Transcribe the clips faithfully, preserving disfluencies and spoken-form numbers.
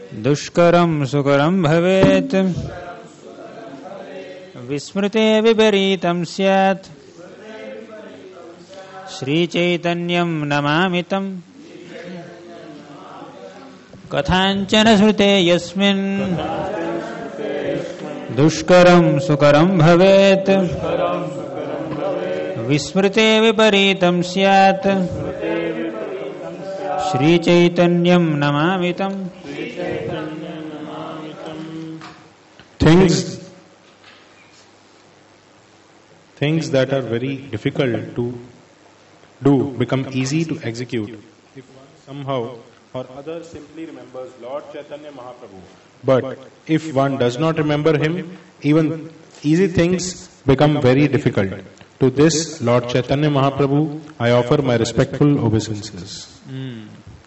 दुष्करं सुकरं भवेत् विस्मृते विपरीतं स्यात् श्रीचैतन्यं नमामि तम् कथाञ्चन श्रुते यस्मिन् दुष्करं सुकरं भवेत् विस्मृते विपरीतं स्यात् श्रीचैतन्यं नमामि तम् Things, things that are very difficult to do become easy to execute if one somehow or other simply remembers Lord Chaitanya Mahaprabhu. But if one does not remember him, even easy things become very difficult. To this Lord Chaitanya Mahaprabhu, I offer my respectful obeisances. Mm.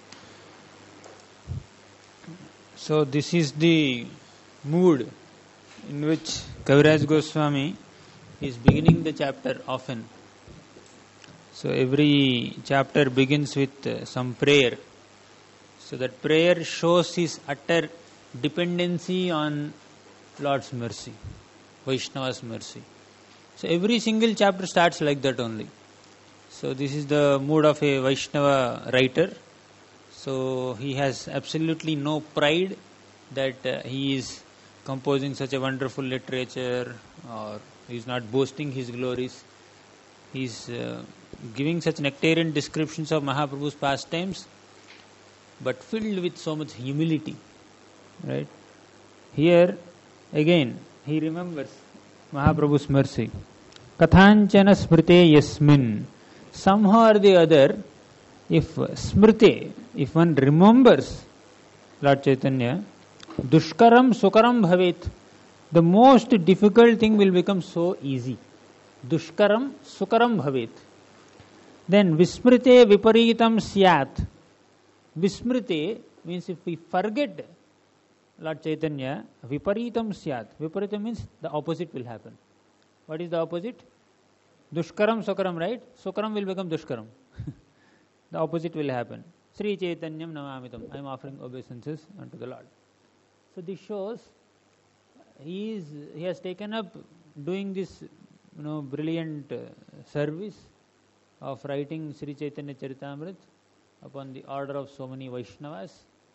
So this is the mood in which Kaviraj Goswami is beginning the chapter often. So every chapter begins with uh, some prayer. So that prayer shows his utter dependency on Lord's mercy, Vaishnava's mercy. So every single chapter starts like that only. So this is the mood of a Vaishnava writer. So he has absolutely no pride that uh, he is composing such a wonderful literature, or he is not boasting his glories. He is uh, giving such nectarian descriptions of Mahaprabhu's pastimes, but filled with so much humility. Right? Here, again, he remembers Mahaprabhu's mercy. Kathanchana smrite yasmin. Somehow or the other, if smrite, if one remembers Lord Chaitanya, Dushkaram sukaram bhavet. The most difficult thing will become so easy. Dushkaram sukaram bhavet. Then vismrite viparitam syat. Vismrite means if we forget Lord Chaitanya, viparitam syat. Viparitam means the opposite will happen. What is the opposite? Dushkaram sukaram, right? Sukaram will become dushkaram. The opposite will happen. Sri Chaitanyam namamitam. I am offering obeisances unto the Lord. So this shows he is he has taken up doing this, you know, brilliant uh, service of writing Sri Chaitanya Charitamrita upon the order of so many Vaishnavas.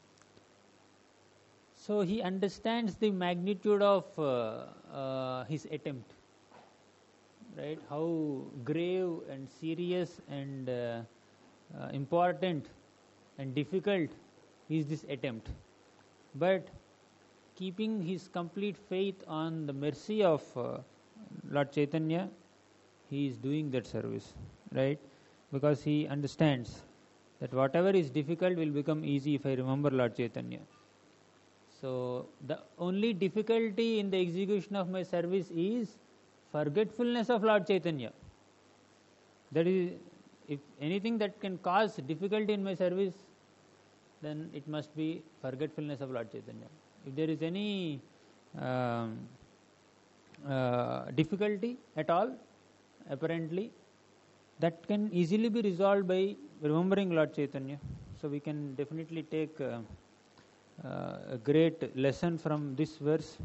So he understands the magnitude of uh, uh, his attempt, right? How grave and serious and uh, uh, important and difficult is this attempt. But keeping his complete faith on the mercy of uh, Lord Chaitanya, he is doing that service, right? Because he understands that whatever is difficult will become easy if I remember Lord Chaitanya. So the only difficulty in the execution of my service is forgetfulness of Lord Chaitanya. That is, if anything that can cause difficulty in my service, then it must be forgetfulness of Lord Chaitanya. If there is any um, uh, difficulty at all, apparently, that can easily be resolved by remembering Lord Chaitanya. So we can definitely take uh, uh, a great lesson from this verse,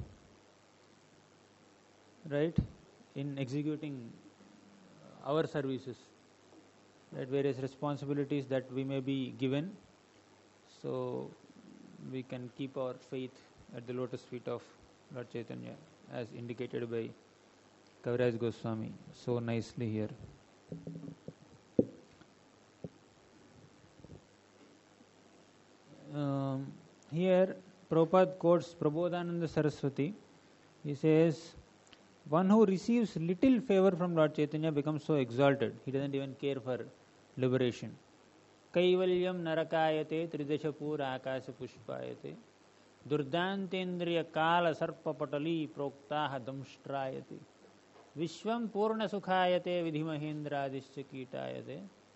right, in executing our services, right, various responsibilities that we may be given. So we can keep our faith at the lotus feet of Lord Chaitanya, as indicated by Kaviraj Goswami so nicely here. Um, here Prabhupada quotes Prabodhananda Saraswati. He says, one who receives little favor from Lord Chaitanya becomes so exalted, he doesn't even care for liberation. Kaivalyam narakayate tridashapur akasa pushpayate durdantendriya kala sarpa patali proktaha damshtrayate vishvam purna sukhayate vidhimahendradischa kitayate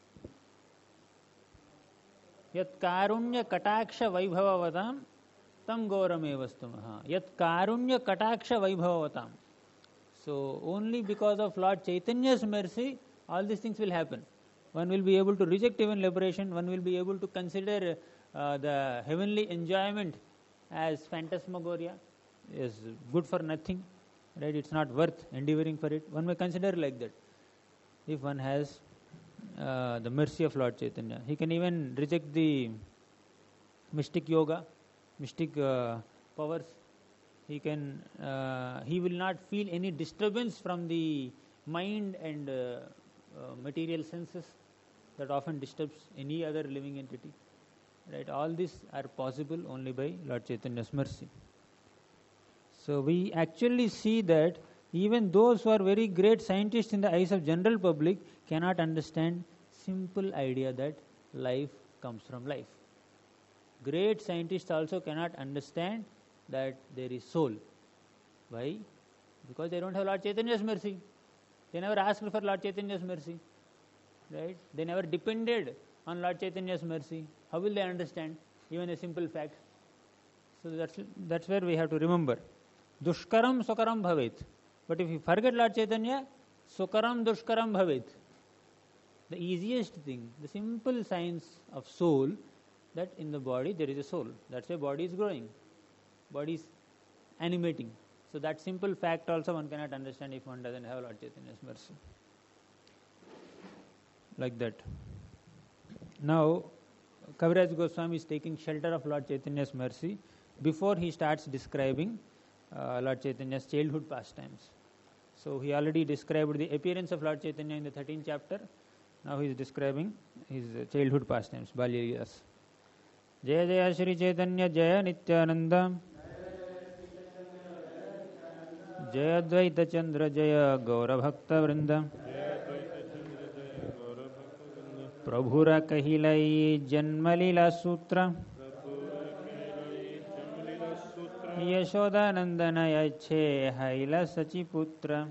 yat karunya kataksha vaibhavavatam tam gauramevastamaha. Yat karunya kataksha vaibhavavatam. So only because of Lord Chaitanya's mercy all these things will happen. One will be able to reject even liberation, one will be able to consider uh, the heavenly enjoyment as phantasmagoria, is good for nothing, right? It's not worth endeavoring for it. One may consider like that. If one has uh, the mercy of Lord Chaitanya, he can even reject the mystic yoga, mystic uh, powers. He can, uh, he will not feel any disturbance from the mind and uh, uh, material senses that often disturbs any other living entity. Right? All these are possible only by Lord Chaitanya's mercy. So we actually see that even those who are very great scientists in the eyes of general public cannot understand simple idea that life comes from life. Great scientists also cannot understand that there is soul. Why? Because they don't have Lord Chaitanya's mercy. They never asked for Lord Chaitanya's mercy. Right? They never depended on Lord Chaitanya's mercy. How will they understand even a simple fact? So that's that's where we have to remember. Dushkaram sukaram bhavet. But if you forget Lord Chaitanya, sukaram dushkaram bhavet. The easiest thing, the simple science of soul, that in the body there is a soul. That's why body is growing. Body is animating. So that simple fact also one cannot understand if one doesn't have Lord Chaitanya's mercy. Like that. Now, Kaviraj Goswami is taking shelter of Lord Chaitanya's mercy before he starts describing uh, Lord Chaitanya's childhood pastimes. So he already described the appearance of Lord Chaitanya in the thirteenth chapter. Now he is describing his uh, childhood pastimes, Balya Leelas. Jaya Jaya Shri Chaitanya Jaya Nityananda Jaya Advaita Chandra Jaya Gaura Bhakta Vrinda Prabhura Kahilai Janmalila Sutra Yashoda Nandana Yache Haila Sachiputra.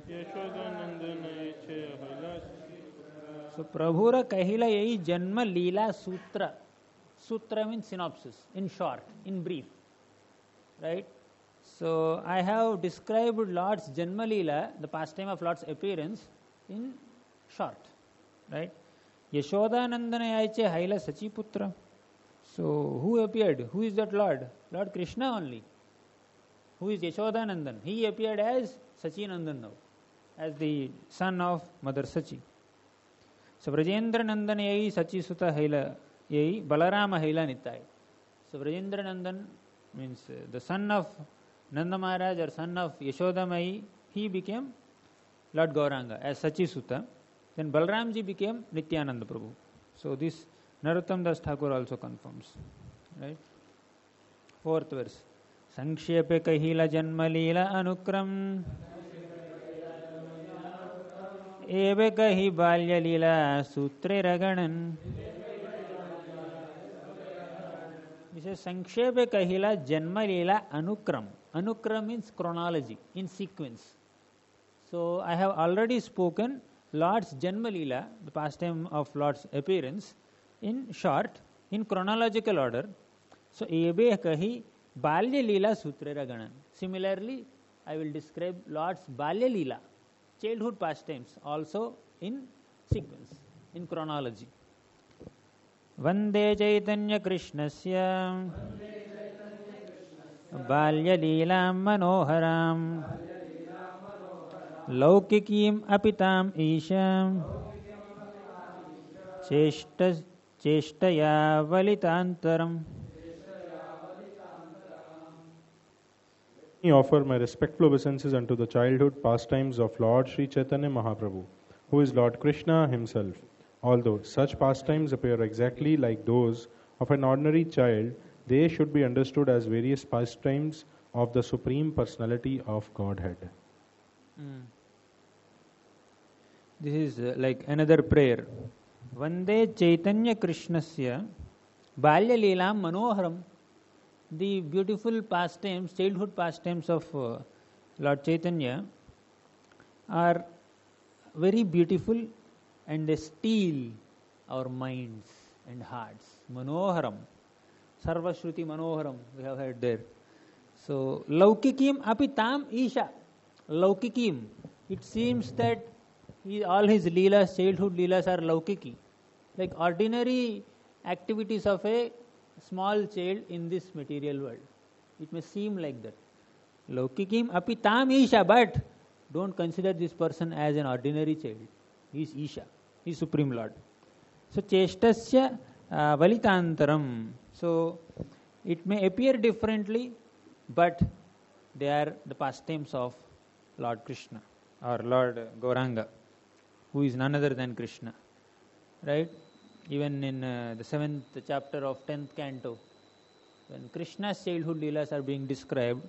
So Prabhura Kahilai Janmalila Sutra. Sutra means synopsis, in short, in brief. Right? So I have described Lord's Janmalila, the pastime of Lord's appearance, in short. Right? Yashoda Nandana Yache Haila Sachiputra. So who appeared? Who is that Lord? Lord Krishna only. Who is Yashoda Nandan? He appeared as Sachi Nandan now, as the son of Mother Sachi. So Vrajendra Nandan Yai Sachi Sutta Haila Yai Balarama Haila Nittai. So Vrajendra Nandan means uh, the son of Nanda Maharaj or son of Yashoda Mai, he became Lord Gauranga as Sachi Sutta. Then Balramji became Nityananda Prabhu. So this Narottam Das Thakur also confirms. Right? Fourth verse. Sankshepe kahila janmalila anukram eve kahi balya lila sutre raganan. He says Sankshepe kahila janmalila anukram. Anukram means chronology, in sequence. So I have already spoken Lord's Janmalila, the pastime of Lord's appearance, in short, in chronological order. So ebe kahi Balya Leela Sutrera Ganan. Similarly, I will describe Lord's Balya Leela, childhood pastimes, also in sequence, in chronology. Vande Chaitanya Krishnasya Balya Leelam Manoharam Laukikim Apitam Isham Cheshta Cheshtaya Valitantaram. I offer my respectful obeisances unto the childhood pastimes of Lord Sri Chaitanya Mahaprabhu, who is Lord Krishna himself. Although such pastimes appear exactly like those of an ordinary child, they should be understood as various pastimes of the Supreme Personality of Godhead. Mm. This is uh, like another prayer. Vande Chaitanya Krishnasya Balya Leelam Manoharam. The beautiful pastimes, childhood pastimes of uh, Lord Chaitanya are very beautiful and they steal our minds and hearts. Manoharam. Sarvashruti Manoharam, we have heard there. So, Laukikim Apitam Isha. Laukikim. It seems that he, all his leelas, childhood leelas are Laukiki. Like ordinary activities of a small child in this material world. It may seem like that. Laukikim api tam Isha, but don't consider this person as an ordinary child. He is Isha, he is Supreme Lord. So Cheshtasya uh, Valitantaram. So it may appear differently, but they are the pastimes of Lord Krishna or Lord Gauranga, who is none other than Krishna. Right? Even in uh, the seventh chapter of tenth canto, when Krishna's childhood leelas are being described,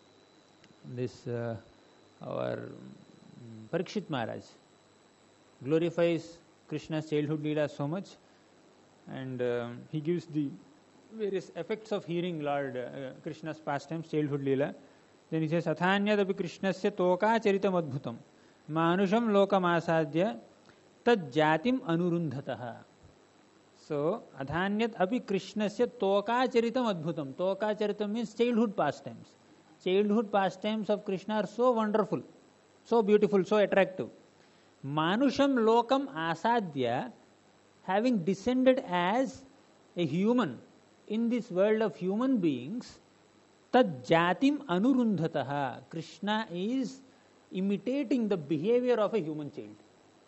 this uh, our um, Parikshit Maharaj glorifies Krishna's childhood leela so much, and uh, he gives the various effects of hearing Lord uh, Krishna's pastimes, childhood leela. Then he says, Athanyadapi Krishnasya toka charitam adbhutam manusham lokam asadya tad jatim anurundhataha. So, Adhanyat api Krishnasya toka charitam adbhutam. Toka charitam means childhood pastimes. Childhood pastimes of Krishna are so wonderful, so beautiful, so attractive. Manusham lokam asadya, having descended as a human in this world of human beings, tad jatim anurundhataha. Krishna is imitating the behavior of a human child.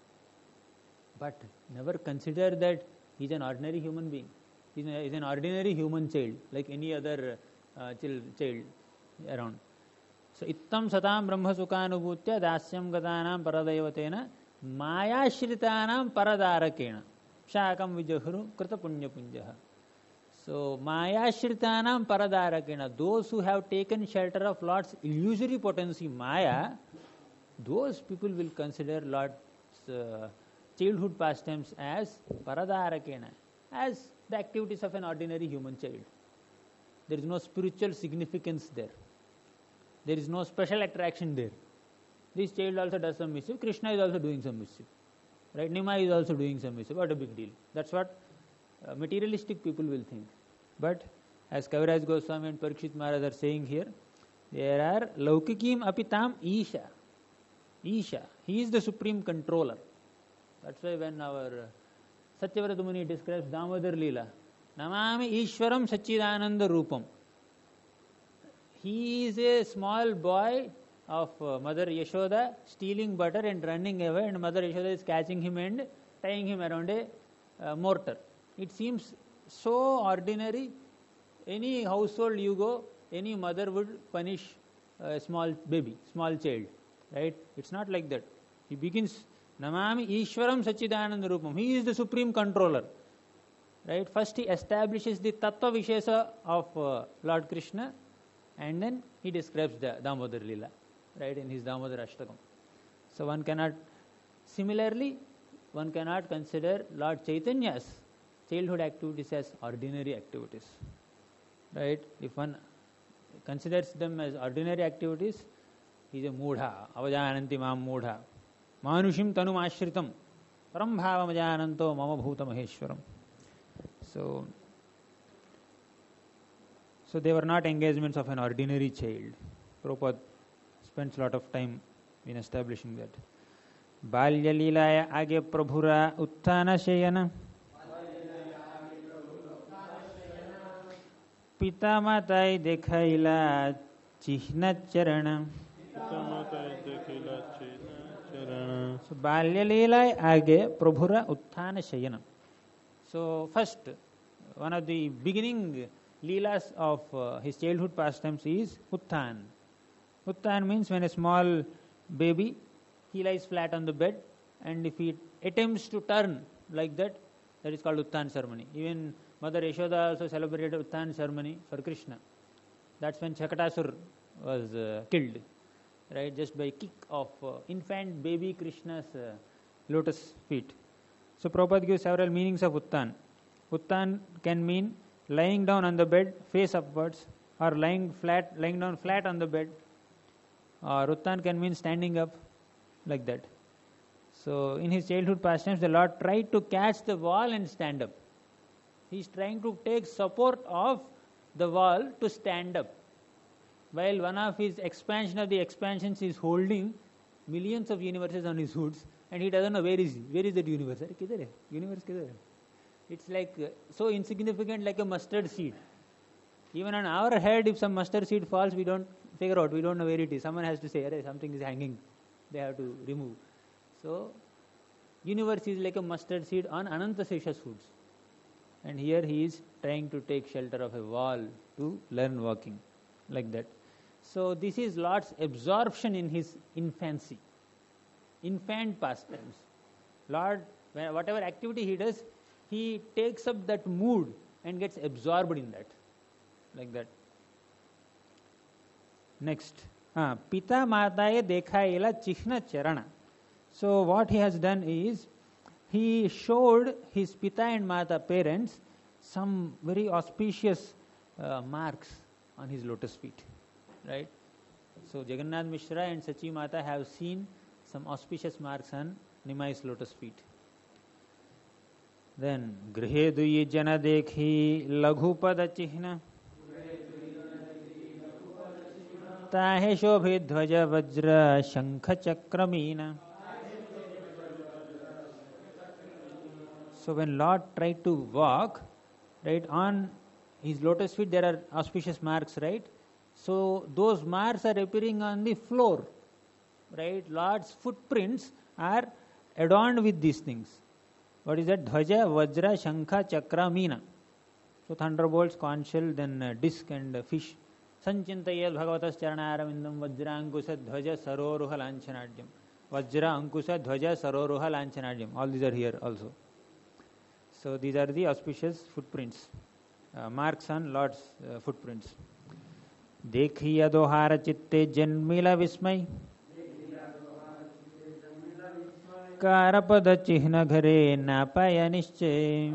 But never consider that he is an ordinary human being. He is an ordinary human child, like any other uh, child around. So, ittam satam brahma sukhanubhutya dasyam gatanam paradaivatena mayashritanam paradarakena shakam vijahuru krita punya punjaha. So, mayashritanam paradarakena, those who have taken shelter of Lord's illusory potency Maya, those people will consider Lord's uh, childhood pastimes as paradarakena, as the activities of an ordinary human child. There is no spiritual significance there. There is no special attraction there. This child also does some mischief. Krishna is also doing some mischief. Right? Nima is also doing some mischief. What a big deal. That's what uh, materialistic people will think. But as Kaviraj Goswami and Parikshit Maharaj are saying here, there are Laukikim apitam Isha. Isha. He is the supreme controller. That's why when our Satyavrata Muni describes Damodar Leela, Namami Ishwaram Sachidananda Rupam. He is a small boy of uh, Mother Yashoda stealing butter and running away, and Mother Yashoda is catching him and tying him around a uh, mortar. It seems so ordinary. Any household you go, any mother would punish a small baby, small child. Right? It's not like that. He begins, Namami Ishwaram Sachidananda Rupam. He is the supreme controller. Right? First he establishes the Tattva Vishesa of uh, Lord Krishna, and then he describes the Damodar Leela, right, in his Damodar Ashtakam. So one cannot, similarly, one cannot consider Lord Chaitanya's childhood activities as ordinary activities. Right? If one considers them as ordinary activities, he is a Moodha, Avajananti Mam Moodha. Manushim Tanum Ashritam, Param Bhavam Ajananto Mama Bhuta Maheshwaram. So, So they were not engagements of an ordinary child. Prabhupada spends a lot of time in establishing that. Balya Leelaya Age Prabhura Utthana Shayana Pita Matai Dekhaila Chihna Charana. So Balya Leelaya Age Prabhura Utthana Shayana. So first, one of the beginning Leelas of uh, his childhood pastimes is Utthan. Utthan means when a small baby, he lies flat on the bed, and if he attempts to turn like that, that is called Utthan ceremony. Even Mother Yashoda also celebrated Utthan ceremony for Krishna. That's when Chakatasur was uh, killed, right, just by kick of uh, infant baby Krishna's uh, lotus feet. So Prabhupada gives several meanings of Utthan. Utthan can mean lying down on the bed, face upwards, or lying flat, lying down flat on the bed. Or Uttan can mean standing up, like that. So, in his childhood pastimes, the Lord tried to catch the wall and stand up. He is trying to take support of the wall to stand up. While one of his expansion of the expansions is holding millions of universes on his hoods, and he doesn't know where is he, where is that universe. Kidhar hai? Universe kidhar hai? It's like uh, so insignificant, like a mustard seed. Even on our head, if some mustard seed falls, we don't figure out, we don't know where it is. Someone has to say, "Arey, something is hanging." They have to remove. So, universe is like a mustard seed on Anantasesha's foods. And here he is trying to take shelter of a wall to learn walking, like that. So, this is Lord's absorption in his infancy, infant pastimes. Lord, whatever activity he does, he takes up that mood and gets absorbed in that, like that. Next, ah, Pita Mataye Dekhaela Chihna Charana. So what he has done is, he showed his Pita and Mata parents some very auspicious uh, marks on his lotus feet, right? So Jagannath Mishra and Sachi Mata have seen some auspicious marks on Nimai's lotus feet. Then Grihe Duyi Jana Dekhi Laghupada Chihna Tahe Shobhi Dhvaja Vajra Shankha Chakramina. So when Lord tried to walk, right, on his lotus feet there are auspicious marks, right? So those marks are appearing on the floor, right? Lord's footprints are adorned with these things. What is that? Dhvaja, Vajra, Shankha, Chakra, Meena. So thunderbolts, conch shell, then uh, disc and uh, fish. Sanchintayel Bhagavatas Charanaravindam Vajra Ankusha Dhvaja Saroruha Lanchanadhyam. Vajra Ankusha Dhvaja Saroruha Lanchanadhyam. All these are here also. So these are the auspicious footprints, uh, marks on Lord's uh, footprints. Dekhiya dohara chitte janmila vismay Karapada chihna ghare napaya nishchay.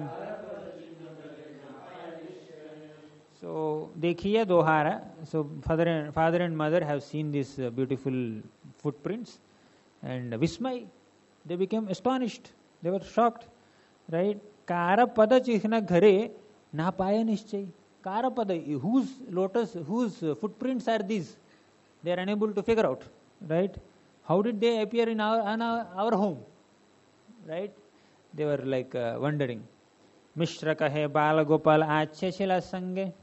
So Dekhiya dohara, so father and, father and mother have seen these uh, beautiful footprints, and vismay, they became astonished, they were shocked, right? Karapada chihna ghare napaya nishchay. Karapada, whose lotus, whose footprints are these? They are unable to figure out, right? How did they appear in our, in our, our home, right? They were like uh, wondering. Mishra kahe bala gopal achhe shila sange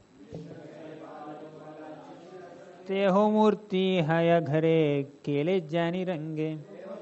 teho murti haya ghare kele jani range.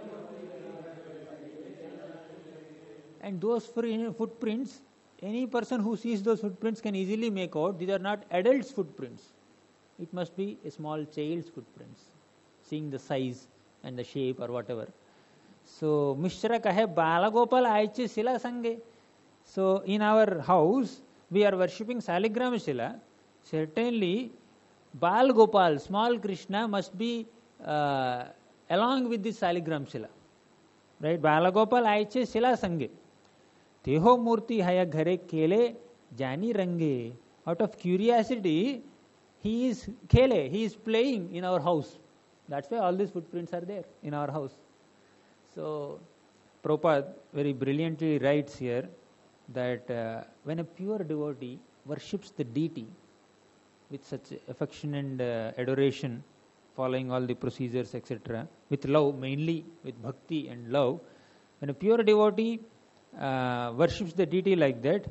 And those footprints, any person who sees those footprints can easily make out these are not adults' footprints. It must be a small child's footprints, seeing the size and the shape or whatever. So, Mishra kahe Balagopal aiche sila sange. So, in our house, we are worshipping Saligram Shila. Certainly, Bal Gopal, small Krishna, must be uh, along with this Saligram Shila. Right? Balagopal aiche sila sange. Teho murti haya ghare kele jani range. Out of curiosity, he is kele, he is playing in our house. That's why all these footprints are there in our house. So, Prabhupada very brilliantly writes here that uh, when a pure devotee worships the deity with such affection and uh, adoration, following all the procedures, et cetera, with love, mainly with bhakti and love, when a pure devotee uh, worships the deity like that,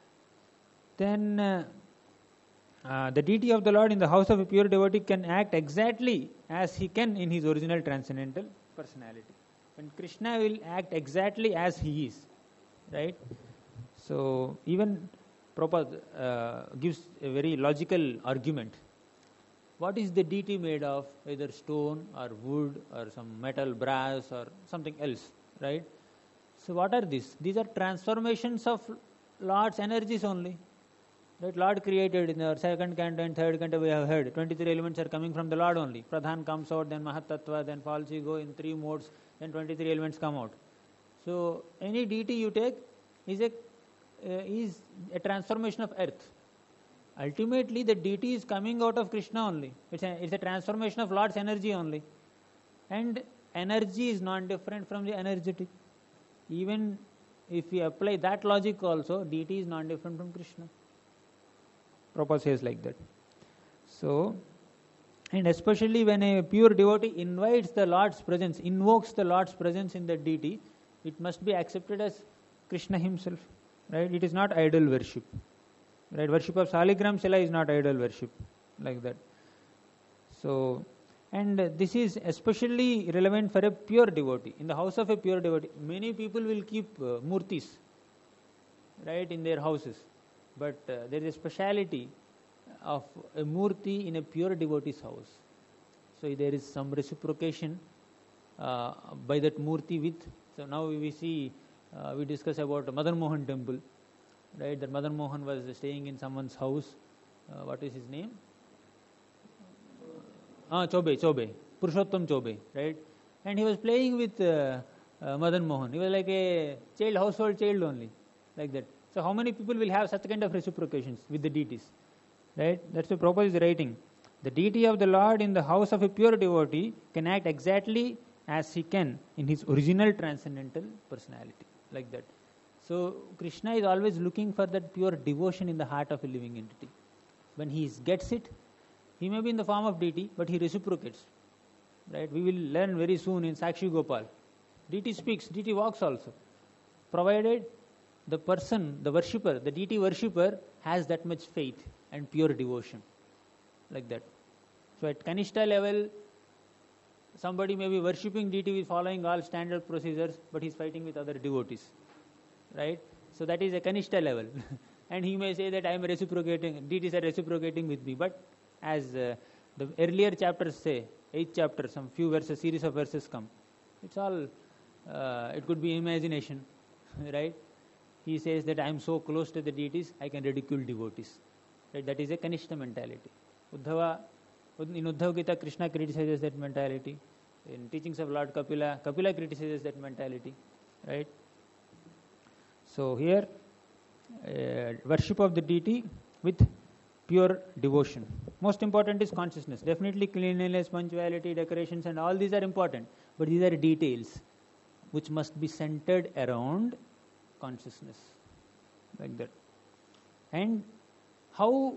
then uh, uh, the deity of the Lord in the house of a pure devotee can act exactly as he can in his original transcendental personality. And Krishna will act exactly as he is, right? So even Prabhupada uh, gives a very logical argument. What is the deity made of? Either stone or wood or some metal, brass or something else, right? So what are these? These are transformations of Lord's energies only. Right? Lord created in our second canto and third canto we have heard. twenty-three elements are coming from the Lord only. Pradhan comes out, then Mahatattva, then falls ego in three modes, then twenty-three elements come out. So any deity you take is a uh, is a transformation of earth. Ultimately, the deity is coming out of Krishna only. It's a, it's a transformation of Lord's energy only. And energy is non-different from the energetic. Even if we apply that logic also, deity is non-different from Krishna. Prabhupada says like that. So, and especially when a pure devotee invites the Lord's presence, invokes the Lord's presence in the deity, it must be accepted as Krishna himself. Right? It is not idol worship. Right? Worship of Saligram Shila is not idol worship, like that. So, and this is especially relevant for a pure devotee. In the house of a pure devotee, many people will keep uh, murtis, right, in their houses. But uh, there is a speciality of a murti in a pure devotee's house. So there is some reciprocation uh, by that murti with. So now we see, uh, we discuss about Madan Mohan temple, right? That Madan Mohan was staying in someone's house. Uh, what is his name? Ah, Chobe, Chobe, Purushottam Chobe, right? And he was playing with uh, uh, Madan Mohan. He was like a child, household child only, like that. So how many people will have such kind of reciprocations with the deities, right? That's what Prabhupada is writing. The deity of the Lord in the house of a pure devotee can act exactly as he can in his original transcendental personality, like that. So Krishna is always looking for that pure devotion in the heart of a living entity. When he gets it, he may be in the form of deity, but he reciprocates. Right? We will learn very soon in Sakshi Gopal. Deity speaks, deity walks also. Provided the person, the worshipper, the deity worshipper has that much faith and pure devotion. Like that. So at Kanishta level, somebody may be worshipping deity with following all standard procedures, but he is fighting with other devotees. Right? So that is a Kanishta level. And he may say that I am reciprocating, deities are reciprocating with me. But as uh, the earlier chapters say, eighth chapter, some few verses, series of verses come. It's all, uh, it could be imagination, right? He says that I am so close to the deities, I can ridicule devotees. Right? That is a Kanishta mentality. Uddhava, in Uddhava Gita, Krishna criticizes that mentality. In teachings of Lord Kapila, Kapila criticizes that mentality. Right? So here, uh, worship of the deity with pure devotion. Most important is consciousness. Definitely cleanliness, punctuality, decorations and all these are important. But these are details which must be centered around consciousness. Like that. And how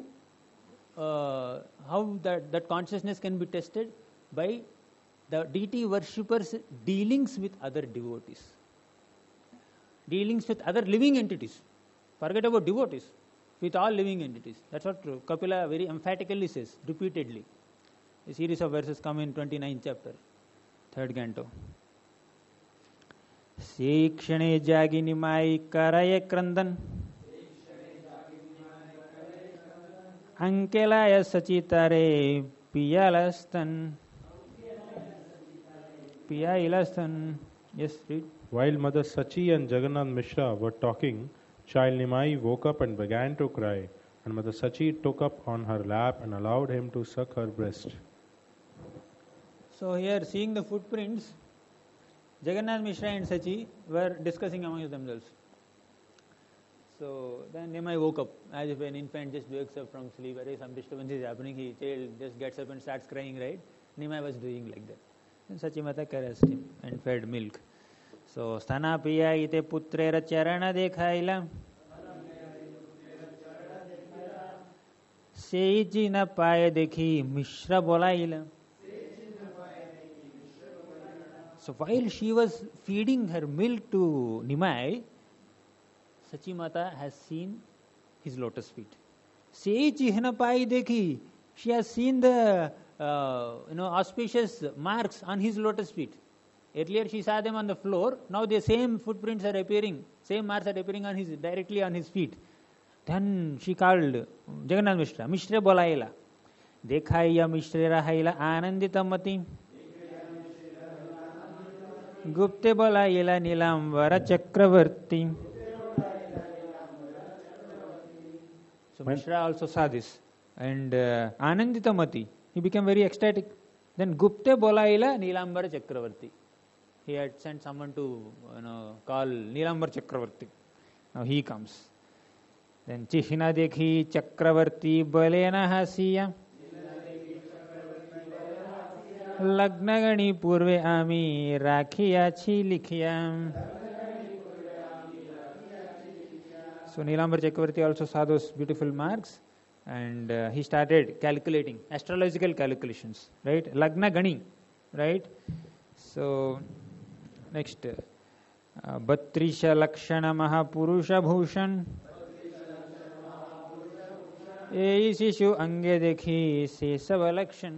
uh, how that, that consciousness can be tested? By the deity worshippers' dealings with other devotees. Dealings with other living entities. Forget about devotees. With all living entities. That's what Kapila very emphatically says, repeatedly. A series of verses come in twenty-ninth chapter, third canto. Sikshane jagini mai karaye krandan Ankelaya sachitare piyalastan Piyalastan. Yes, read. While Mother Sachi and Jagannath Mishra were talking, child Nimai woke up and began to cry, and Mother Sachi took up on her lap and allowed him to suck her breast. So here, seeing the footprints, Jagannath Mishra and Sachi were discussing among themselves. So then Nimai woke up, as if an infant just wakes up from sleep. Array, some disturbance is happening, he child just gets up and starts crying, right? Nimai was doing like that. And Sachi Mata caressed him and fed milk. So Sthana Piya ite putrera charana dekhaila Seiji na paye dekhi Mishra bolaila. So while she was feeding her milk to Nimai, Sachi Mata has seen his lotus feet. Seiji na paye dekhi. She has seen the uh, you know auspicious marks on his lotus feet. Earlier she saw them on the floor. Now the same footprints are appearing. Same marks are appearing on his directly on his feet. Then she called Jagannath Mishra. Mishra bolaila. Dekhaiya Mishra rahaila anandita mati. Gupte bolaila nilamvara chakravarti. So Mishra also saw this. And uh, anandita mati. He became very ecstatic. Then Gupte bolaila nilambara chakravarti. He had sent someone to you know call Nilambar Chakravarti. Now he comes. Then Chihna dekhi Chakravarti balena hasiya Lagnagani purve ami rakhiya chi likhiya. So Nilambar Chakravarti also saw those beautiful marks and uh, he started calculating astrological calculations, right? Lagna Gani, right? So next, Batrisha Lakshana Mahapurusha Bhushan ये शिशु अंगे देखी से सब लक्षण.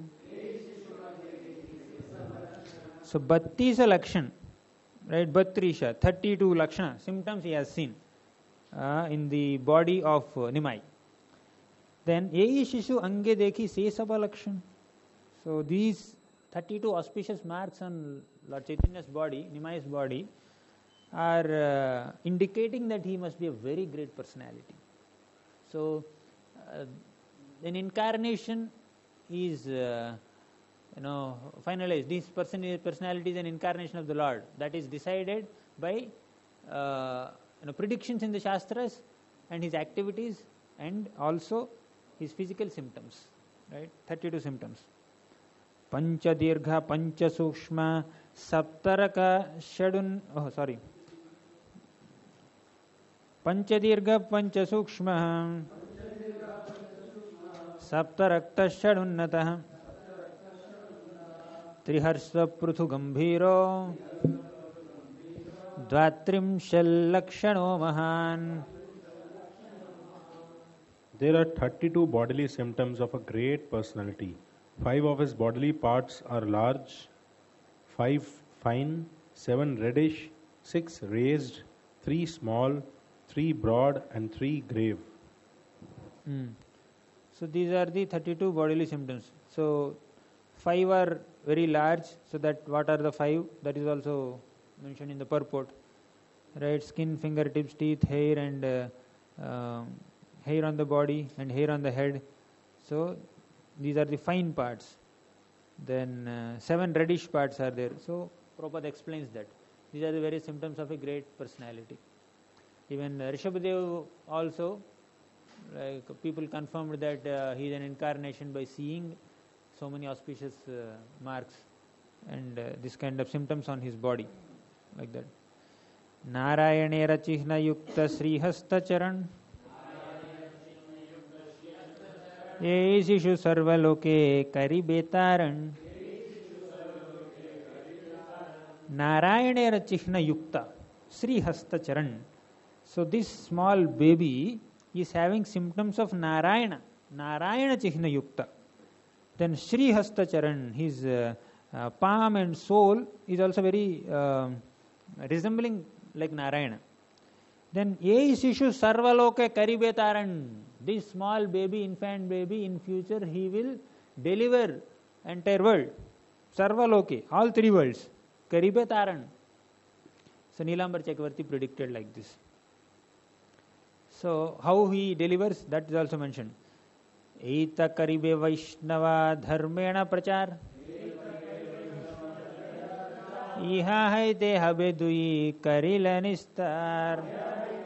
So बत्तीस लक्षण, right? Batrisha, thirty-two lakshana symptoms he has seen uh, in the body of uh, Nimai. Then Ei Shishu Ange Dekhi Se Saba Lakshan. So these thirty-two auspicious marks on Lord Chaitanya's body, Nimai's body, are uh, indicating that he must be a very great personality. So uh, an incarnation is uh, you know finalized. This person is, personality is an incarnation of the Lord. That is decided by uh, you know predictions in the Shastras and his activities and also his physical symptoms. Right, thirty-two symptoms. Pancha dirgha, pancha sukshma, saptaraka shadun. Oh, sorry. Pancha dirgha, pancha sukshma, saptarakta shadunnatah, triharsva pruthu gambhiro, dvatrimshal lakshano mahan. There are thirty-two bodily symptoms of a great personality. Five of his bodily parts are large, five fine, seven reddish, six raised, three small, three broad, and three grave. Mm. So these are the thirty-two bodily symptoms. So five are very large. So that what are the five? That is also mentioned in the purport. Right, skin, fingertips, teeth, hair, and uh, uh, hair on the body and hair on the head. So these are the fine parts. Then uh, seven reddish parts are there. So Prabhupada explains that these are the various symptoms of a great personality. Even uh, Rishabhadev also, like people confirmed that uh, he is an incarnation by seeing so many auspicious uh, marks and uh, this kind of symptoms on his body, like that. Narayanera chihna yukta srihasta charan ये शिशु सर्वलोके करिबेतारण नारायणेर चिह्न युक्ता Shri हस्तचरण. So this small baby is having symptoms of Narayana, Narayana chihna yukta. Then Shri Hastacharan, his uh, uh, palm and sole is also very uh, resembling like Narayana. Then Ei Sishu Sarvaloke Karibetaran. This small baby, infant baby, in future he will deliver entire world. Sarvaloke, all three worlds. Karibetaran. So Nilambar Chakravarti predicted like this. So how he delivers, that is also mentioned. Eita Karibe Vaishnava Dharmena Prachar. Iha hai te habe dui karilanistar.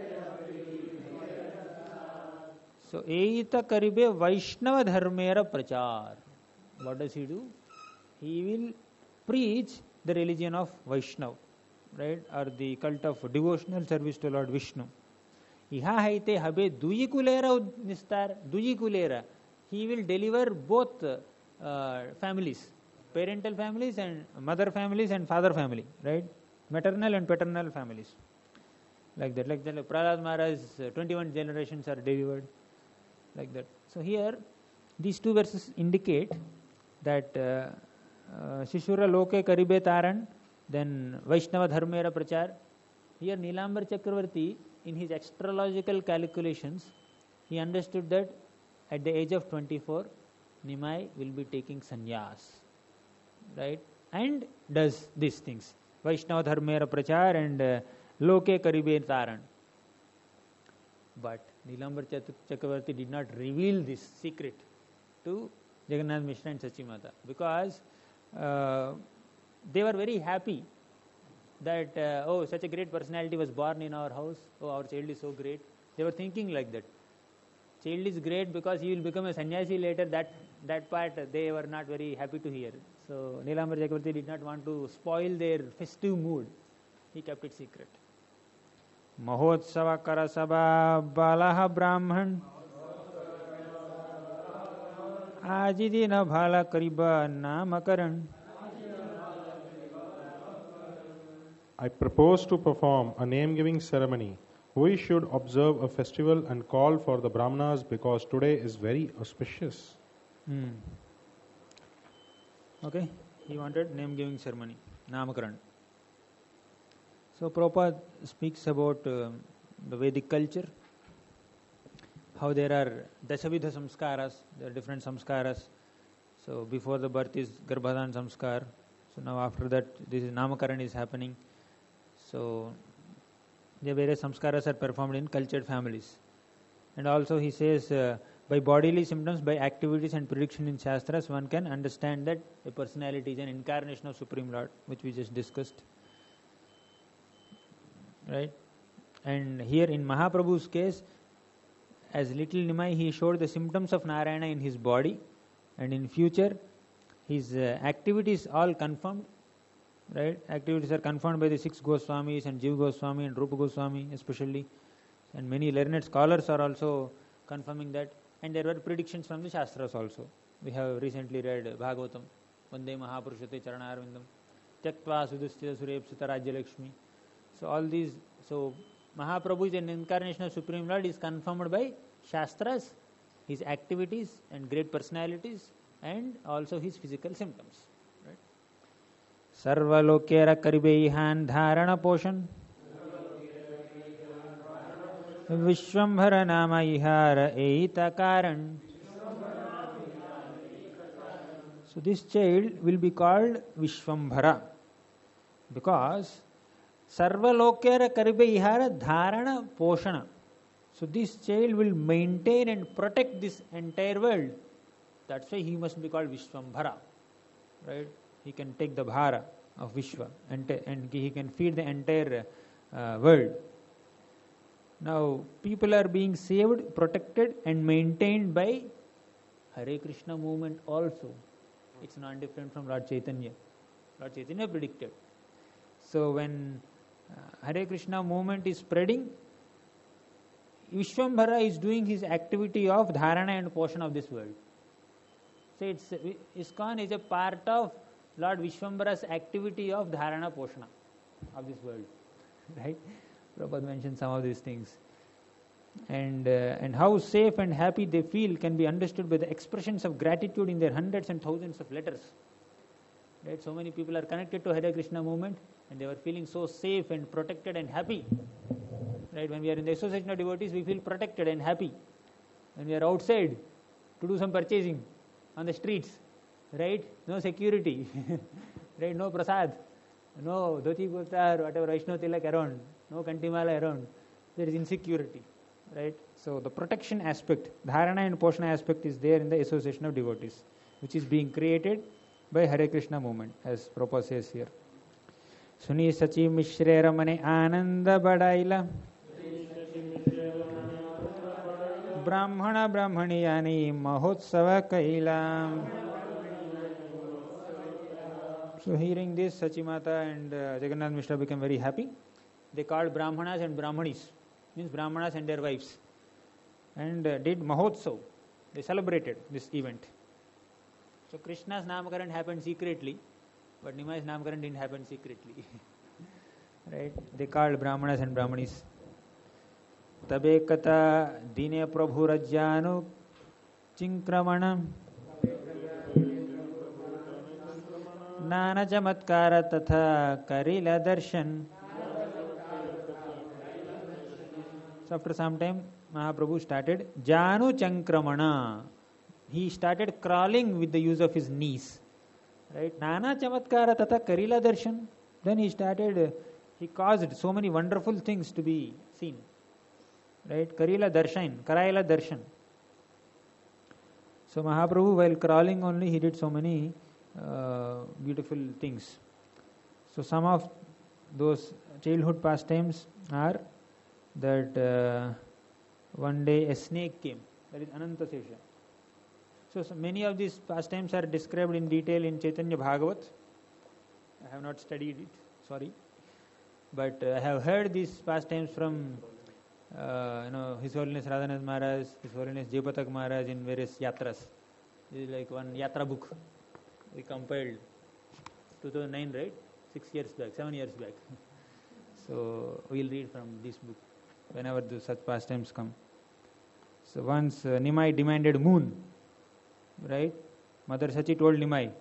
So Eita Karibe Vaishnava Dharmera Prachar. What does he do? He will preach the religion of Vaishnava, right? Or the cult of devotional service to Lord Vishnu. Iha haite habe duyi kulera nistar, duyi kulera. He will deliver both uh, families, parental families and mother families and father family, right? Maternal and paternal families. Like that. Like that. Like Prahlad Maharaj's uh, twenty-one generations are delivered. Like that. So here, these two verses indicate that uh, uh, Shishura Loke Karibe Taran, then Vaishnava Dharmera Prachar. Here Nilambar Chakravarti, in his astrological calculations, he understood that at the age of twenty-four, Nimai will be taking sannyas, right? And does these things. Vaishnava Dharmera Prachar and uh, Loke Karibe Taran. But Nilambar Chakravarti did not reveal this secret to Jagannath Mishra and Sachimata because uh, they were very happy that uh, oh, such a great personality was born in our house. Oh, our child is so great. They were thinking like that. Child is great because he will become a sannyasi later. That that part they were not very happy to hear. So Nilambar Chakravarti did not want to spoil their festive mood. He kept it secret. Mahotsava Karasabha Balaha Brahman Ajidina Bhala Kariba Namakaran. I propose to perform a name-giving ceremony We should observe a festival and call for the Brahmanas because today is very auspicious. Hmm. Okay, he wanted name giving ceremony, Namakaran. So Prabhupada speaks about uh, the Vedic culture, how there are Dashavidha samskaras, there are different samskaras. So before the birth is Garbhadan samskar. So now after that this is Namakaran is happening. So the various samskaras are performed in cultured families. And also he says uh, by bodily symptoms, by activities and prediction in Shastras, one can understand that a personality is an incarnation of Supreme Lord, which we just discussed. Right? And here in Mahaprabhu's case, as little Nimai, he showed the symptoms of Narayana in his body, and in future his uh, activities all confirmed. Right? Activities are confirmed by the six Goswamis and Jiva Goswami and Rupa Goswami especially, and many learned scholars are also confirming that. And there were predictions from the Shastras also. We have recently read Bhagavatam, Vande Mahapurushate Charanarvindam, Tyaktva Sudhistita Surepsita Rajya Lakshmi. So all these, so Mahaprabhu is an incarnation of Supreme Lord, is confirmed by Shastras, his activities and great personalities, and also his physical symptoms. Right? Sarvalokera Karibeihan Dharana Poshan Vishwambhara Nama Ihara Eita Karan. So this child will be called Vishwambhara because Sarvalokera Karibe Ihara Dharana Poshana. So this child will maintain and protect this entire world. That's why he must be called Vishwambhara. Right? He can take the bhara of Vishwa and, and he can feed the entire uh, world. Now, people are being saved, protected and maintained by Hare Krishna movement also. It's not different from Lord Chaitanya. Lord Chaitanya predicted. So when uh, Hare Krishna movement is spreading, Vishwambhara is doing his activity of dharana and portion of this world. So it's, ISKCON is a part of Lord Vishwambhara's activity of dharana poshana of this world. Right? Prabhupada mentioned some of these things. And, uh, and how safe and happy they feel can be understood by the expressions of gratitude in their hundreds and thousands of letters. Right? So many people are connected to Hare Krishna movement and they were feeling so safe and protected and happy. Right? When we are in the association of devotees, we feel protected and happy. When we are outside to do some purchasing on the streets, right? No security, right? No prasad, no dhoti kurta or whatever Vaishnava tilak around, no kantimala around. There is insecurity, right? So the protection aspect, dharana and poshana aspect is there in the association of devotees, which is being created by Hare Krishna movement, as Prabhupada says here. Suni Sachi Mishre Ramane Ananda Badaila Brahmana Brahmaniyani Mahotsava Kaila. So hearing this, Sachimata and uh, Jagannath Mishra became very happy. They called Brahmanas and Brahmanis, means Brahmanas and their wives, and uh, did Mahotsav. They celebrated this event. So Krishna's Namakaran happened secretly, but Nimai's Namakaran didn't happen secretly. Right? They called Brahmanas and Brahmanis. Tabe kata dine prabhu rajyanu chinkramana nana chamatkara tatha karila darshan. So after some time, Mahaprabhu started Janu Chankramana. He started crawling with the use of his knees. Right? Nana Chamatkara Tata Karila Darshan. Then he started, he caused so many wonderful things to be seen. Right? Karila Darshan, Karaila Darshan. So Mahaprabhu, while crawling only, he did so many uh, beautiful things. So some of those childhood pastimes are that uh, one day a snake came. That is Anantasesha. So, so many of these pastimes are described in detail in Chaitanya Bhagavat. I have not studied it, sorry. But uh, I have heard these pastimes from uh, you know, His Holiness Radhanath Maharaj, His Holiness Jaipatak Maharaj in various yatras. This is like one yatra book we compiled two thousand nine, right? Six years back, seven years back. So we'll read from this book. whenever the such pastimes come. So once uh, Nimai demanded moon, right? Mother Sachi told Nimai,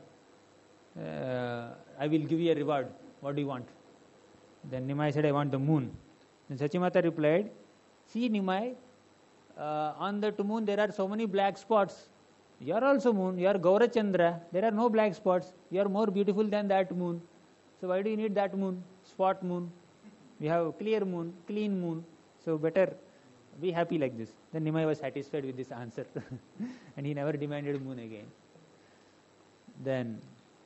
uh, I will give you a reward. What do you want? Then Nimai said, I want the moon. Then Sachimata replied, see Nimai, uh, on that moon there are so many black spots. You are also moon, you are Gaurachandra, there are no black spots. You are more beautiful than that moon. So why do you need that moon? Spot moon. We have clear moon, clean moon. So better be happy like this. Then Nimai was satisfied with this answer. And he never demanded moon again. Then,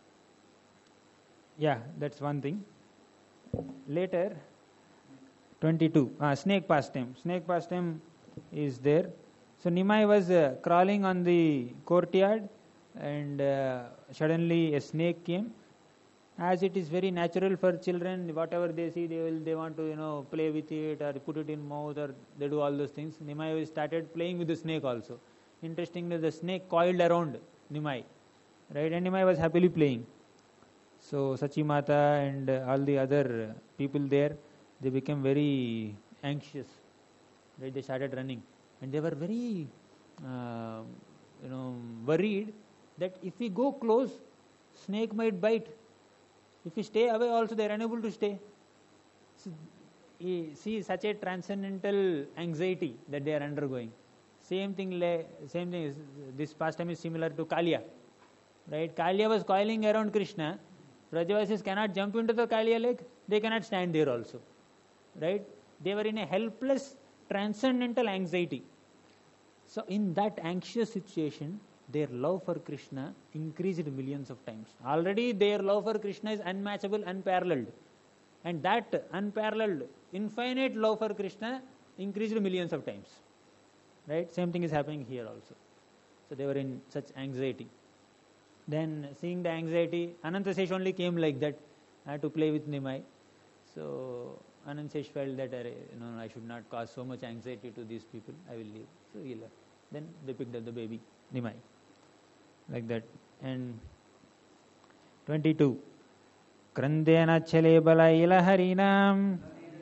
yeah, that's one thing. Later, twenty-two, ah, snake pastime. Snake pastime is there. So Nimai was uh, crawling on the courtyard, and uh, suddenly a snake came. As it is very natural for children, whatever they see, they will they want to you know play with it or put it in mouth, or they do all those things. Nimai started playing with the snake also. Interestingly, the snake coiled around Nimai, right? And Nimai was happily playing. So Sachimata and uh, all the other people there, they became very anxious. Right? They started running, and they were very, uh, you know, worried that if we go close, snake might bite. If we stay away, also they are unable to stay. So, see, such a transcendental anxiety that they are undergoing. Same thing, same thing. Is, this pastime is similar to Kaliya, right? Kaliya was coiling around Krishna. Brajavasis cannot jump into the Kaliya lake. They cannot stand there also, right? They were in a helpless, transcendental anxiety. So, in that anxious situation, their love for Krishna increased millions of times. Already their love for Krishna is unmatchable, unparalleled. And that unparalleled, infinite love for Krishna increased millions of times. Right? Same thing is happening here also. So they were in such anxiety. Then seeing the anxiety, Anantasesh only came like that uh, to play with Nimai. So Anantasesh felt that you know, I should not cause so much anxiety to these people. I will leave. So he left. Then they picked up the baby, Nimai. Like that. And twenty-two. Krandena chale bala ila harinam.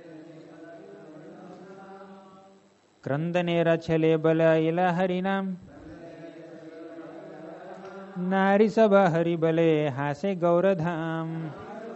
Krandanera chale bala ila harinam. Nari sabha hari bale hase gauradham.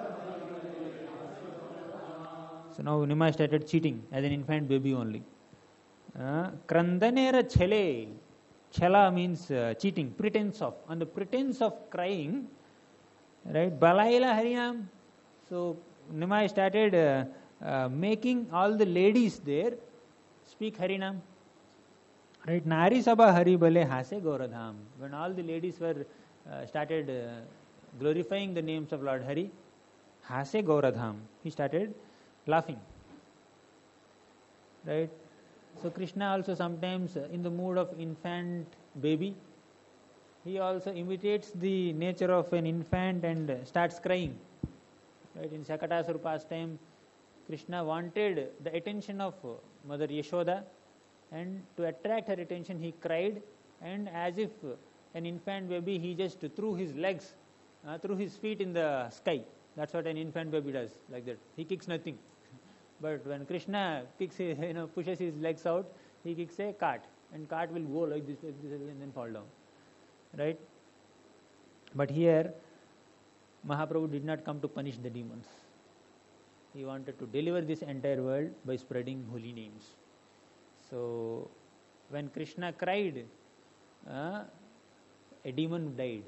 So now Nimai started cheating as an infant baby only. Uh, Krandanera chale. Chala means uh, cheating, pretense of. On the pretense of crying, right? Balaila Harinam. So Nimai started uh, uh, making all the ladies there speak Harinam. Right? Nari Sabha Hari Bale Hase Gauradham. When all the ladies were uh, started uh, glorifying the names of Lord Hari, Hase Gauradham. He started laughing. Right? So Krishna also sometimes in the mood of infant baby, he also imitates the nature of an infant and starts crying. Right? In Shakatasura pastime, Krishna wanted the attention of Mother Yashoda, and to attract her attention he cried, and as if an infant baby he just threw his legs, uh, threw his feet in the sky. That's what an infant baby does, like that. He kicks nothing. But when Krishna kicks, his, you know, pushes his legs out, he kicks a cart, and cart will go like this, like this, and then fall down. Right? But here, Mahaprabhu did not come to punish the demons. He wanted to deliver this entire world by spreading holy names. So, when Krishna cried, uh, a demon died.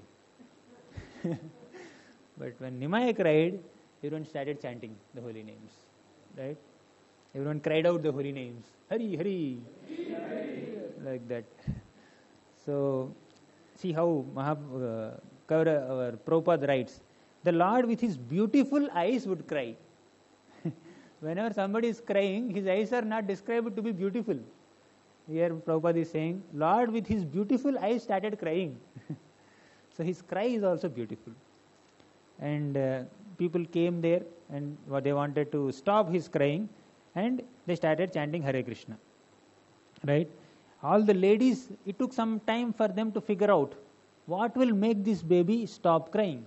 But when Nimai cried, everyone started chanting the holy names. Right? Everyone cried out the holy names. Hari, Hari. Hari. Like that. So, see how Mahab, uh, Kaura, our Prabhupada writes, the Lord with his beautiful eyes would cry. Whenever somebody is crying, his eyes are not described to be beautiful. Here Prabhupada is saying, Lord with his beautiful eyes started crying. So his cry is also beautiful. And uh, people came there and what they wanted to stop his crying, and they started chanting Hare Krishna. Right? All the ladies, it took some time for them to figure out what will make this baby stop crying.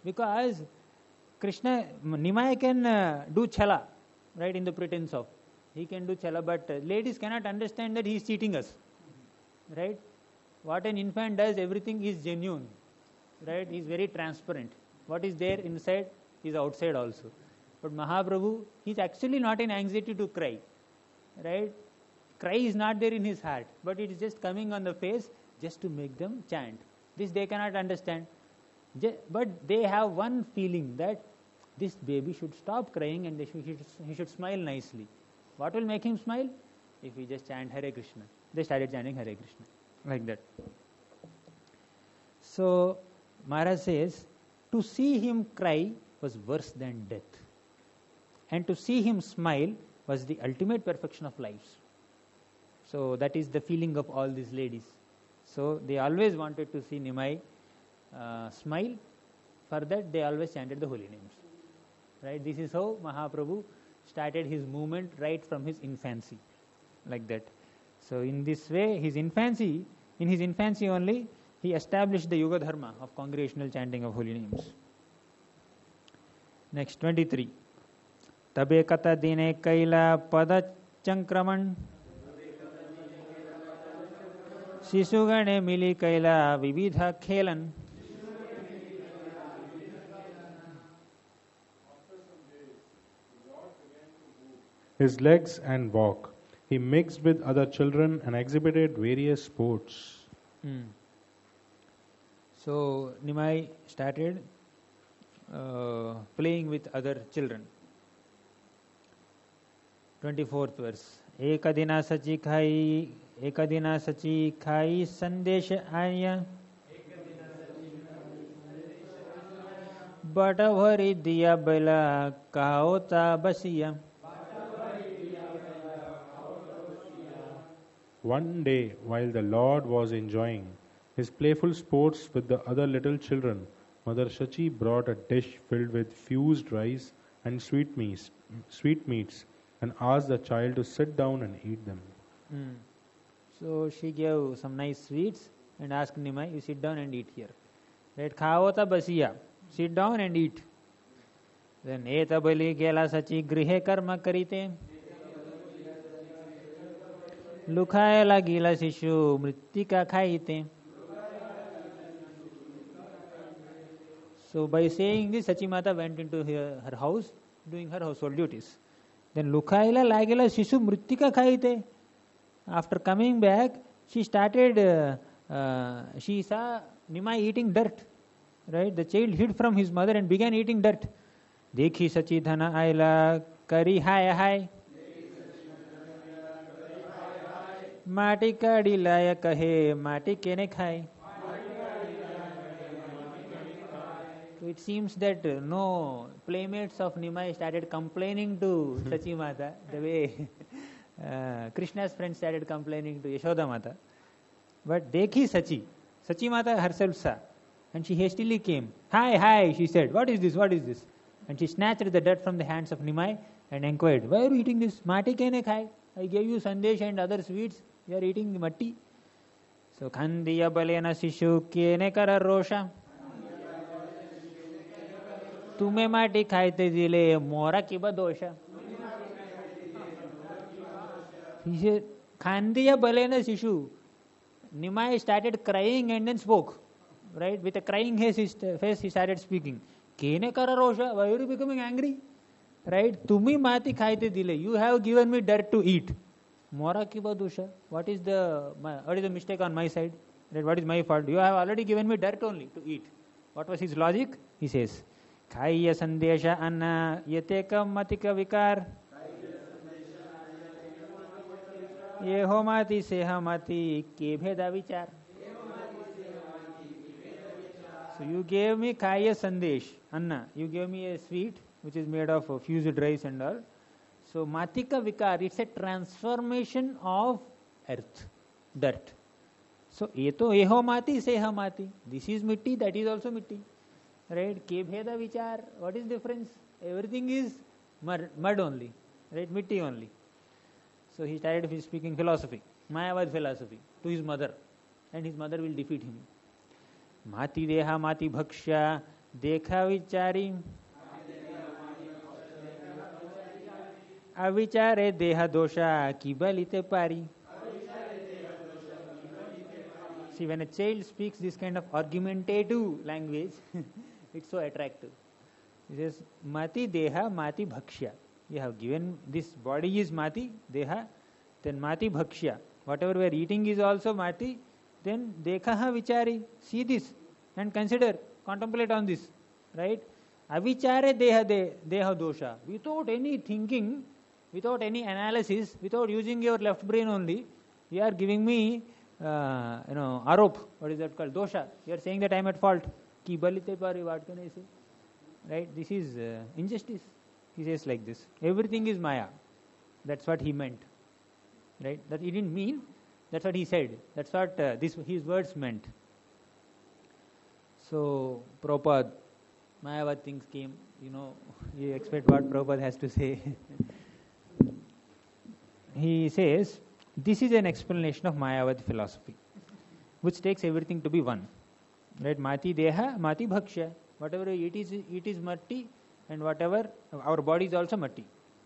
Because Krishna, Nimai can uh, do chala, right, in the pretense of. he can do chala, but ladies cannot understand that he is cheating us. Right? What an infant does, everything is genuine. Right? He is very transparent. What is there inside is outside also. But Mahaprabhu, he is actually not in anxiety to cry. Right? Cry is not there in his heart, but it is just coming on the face just to make them chant. This they cannot understand. But they have one feeling that this baby should stop crying and they should, he, should, he should smile nicely. What will make him smile? If we just chant Hare Krishna. They started chanting Hare Krishna. Like that. So, Maharaj says, to see him cry was worse than death. And to see him smile was the ultimate perfection of life. So, that is the feeling of all these ladies. So, they always wanted to see Nimai uh, smile. For that, they always chanted the holy names. Right? This is how Mahaprabhu started his movement right from his infancy. Like that. So, in this way, his infancy, in his infancy only, he established the Yuga Dharma of congregational chanting of holy names. Next, twenty-three. Tabe kata dine kaila pada chankraman Sisugane mili kaila vividha khelan. His legs and walk. He mixed with other children and exhibited various sports. Mm. So, Nimai started uh, playing with other children. twenty-fourth verse. Ekadina sachi khai, ekadina sachi khai sandesh aya. Bata bhari diya bela kahota basiya. One day, while the Lord was enjoying his playful sports with the other little children, Mother Shachi brought a dish filled with fused rice and sweetmeats, sweetmeats and asked the child to sit down and eat them. Mm. So she gave some nice sweets and asked Nimai, you sit down and eat here. Right? Khavota basiya. Sit down and eat. Then eta bali gela sachi grihe karma karite. Lukhayala gila sishu mrittika khaite. So by saying this, Sachimata went into her, her house doing her household duties. Then Lukhayala lagila sishu mrittika khaite. After coming back, she started, uh, uh, she saw Nimai eating dirt. Right? The child hid from his mother and began eating dirt. Dekhi Sachi dhana aila kari hai hai. Mati kadi laya kahe, mati kene khai. So it seems that no playmates of Nimai started complaining to Sachimata the way uh, Krishna's friends started complaining to Yashoda Mata. But Dekhi Sachi, Sachimata herself saw. And she hastily came. Hi, hi, she said. What is this? What is this? And she snatched the dirt from the hands of Nimai and inquired, why are you eating this? Mati kene khai? I gave you sandesh and other sweets. You are eating matti. So, khandiya balena sishu kene kara rosha. Tume mati khaite dile mora kiba dosha. He said, khandiya balena sishu. Nimai started crying and then spoke. Right? With a crying face, he started speaking. Kene kara rosha? Why are you becoming angry? Right? Tumi mati khaite dile. You have given me dirt to eat. Mora kiba dosha? What is the what is the mistake on my side? Right? What is my fault? You have already given me dirt only to eat. What was his logic? He says, Khaiya sandesha anna yateka matika vikar. Yeho mati seha mati ke bheda vichar. So you gave me Khaiya sandesh, anna. You gave me a sweet which is made of fused rice and all. So matika vikar, it's a transformation of earth, dirt. So eto eho mati seha mati. This is mitti, that is also mitti. Right? Ke bheda vichar. What is difference? Everything is mud, mud only. Right? Mitti only. So he started speaking philosophy, Mayavad philosophy, to his mother. And his mother will defeat him. Mati deha mati bhaksha dekha vichari. Avichare deha dosha kibalite pari. See, when a child speaks this kind of argumentative language, it's so attractive. He says, Mati deha, mati bhakshya. You have given this body is mati, deha, then mati bhakshya. Whatever we are eating is also mati, then dekhaha vichari. See this and consider, contemplate on this. Right? Avichare deha de, deha dosha. Without any thinking, without any analysis, without using your left brain only, you are giving me Uh, you know, arop, what is that called? Dosha. You are saying that I am at fault. Ki balite pari, what can I say? Right? This is uh, injustice. He says like this. Everything is Maya. That's what he meant. Right? That he didn't mean. That's what he said. That's what uh, this his words meant. So, Prabhupada, Mayavad things came. You know, you expect what Prabhupada has to say. He says, this is an explanation of Mayavad philosophy, which takes everything to be one. Right? Mati deha, mati bhakshya. Whatever we eat is, it is matti, and whatever, our body is also matti.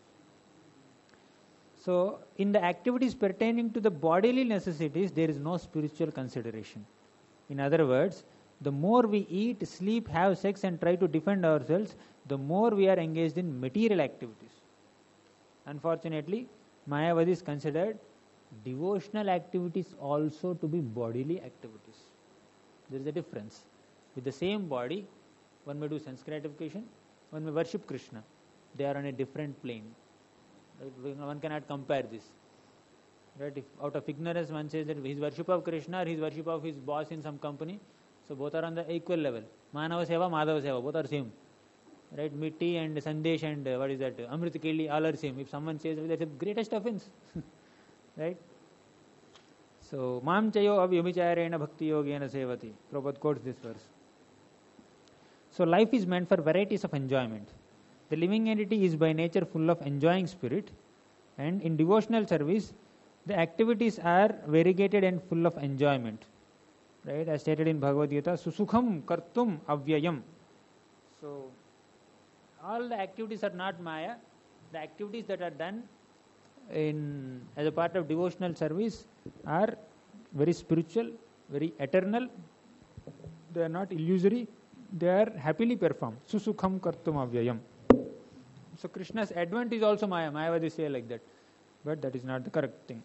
So, in the activities pertaining to the bodily necessities, there is no spiritual consideration. In other words, the more we eat, sleep, have sex and try to defend ourselves, the more we are engaged in material activities. Unfortunately, Mayavad is considered devotional activities also to be bodily activities. There is a difference. With the same body, one may do sense gratification, one may worship Krishna. They are on a different plane. Right? One cannot compare this. Right? If out of ignorance one says that his worship of Krishna or his worship of his boss in some company, so both are on the equal level. Manava Seva, Madhava Seva, both are same. Right? Mitti and Sandesh and uh, what is that? Amrit Keli, all are same. If someone says that's the greatest offense. Right? So, Mam chayo avyabhicharena bhakti yogena sevati. Prabhupada quotes this verse. So, life is meant for varieties of enjoyment. The living entity is by nature full of enjoying spirit, and in devotional service, the activities are variegated and full of enjoyment. Right? As stated in Bhagavad Gita, Susukham kartum avyayam. So, all the activities are not Maya. The activities that are done in as a part of devotional service are very spiritual, very eternal. They are not illusory. They are happily performed. Susukham kartum avyayam. So Krishna's advent is also Maya. Mayavadis say like that. But that is not the correct thing.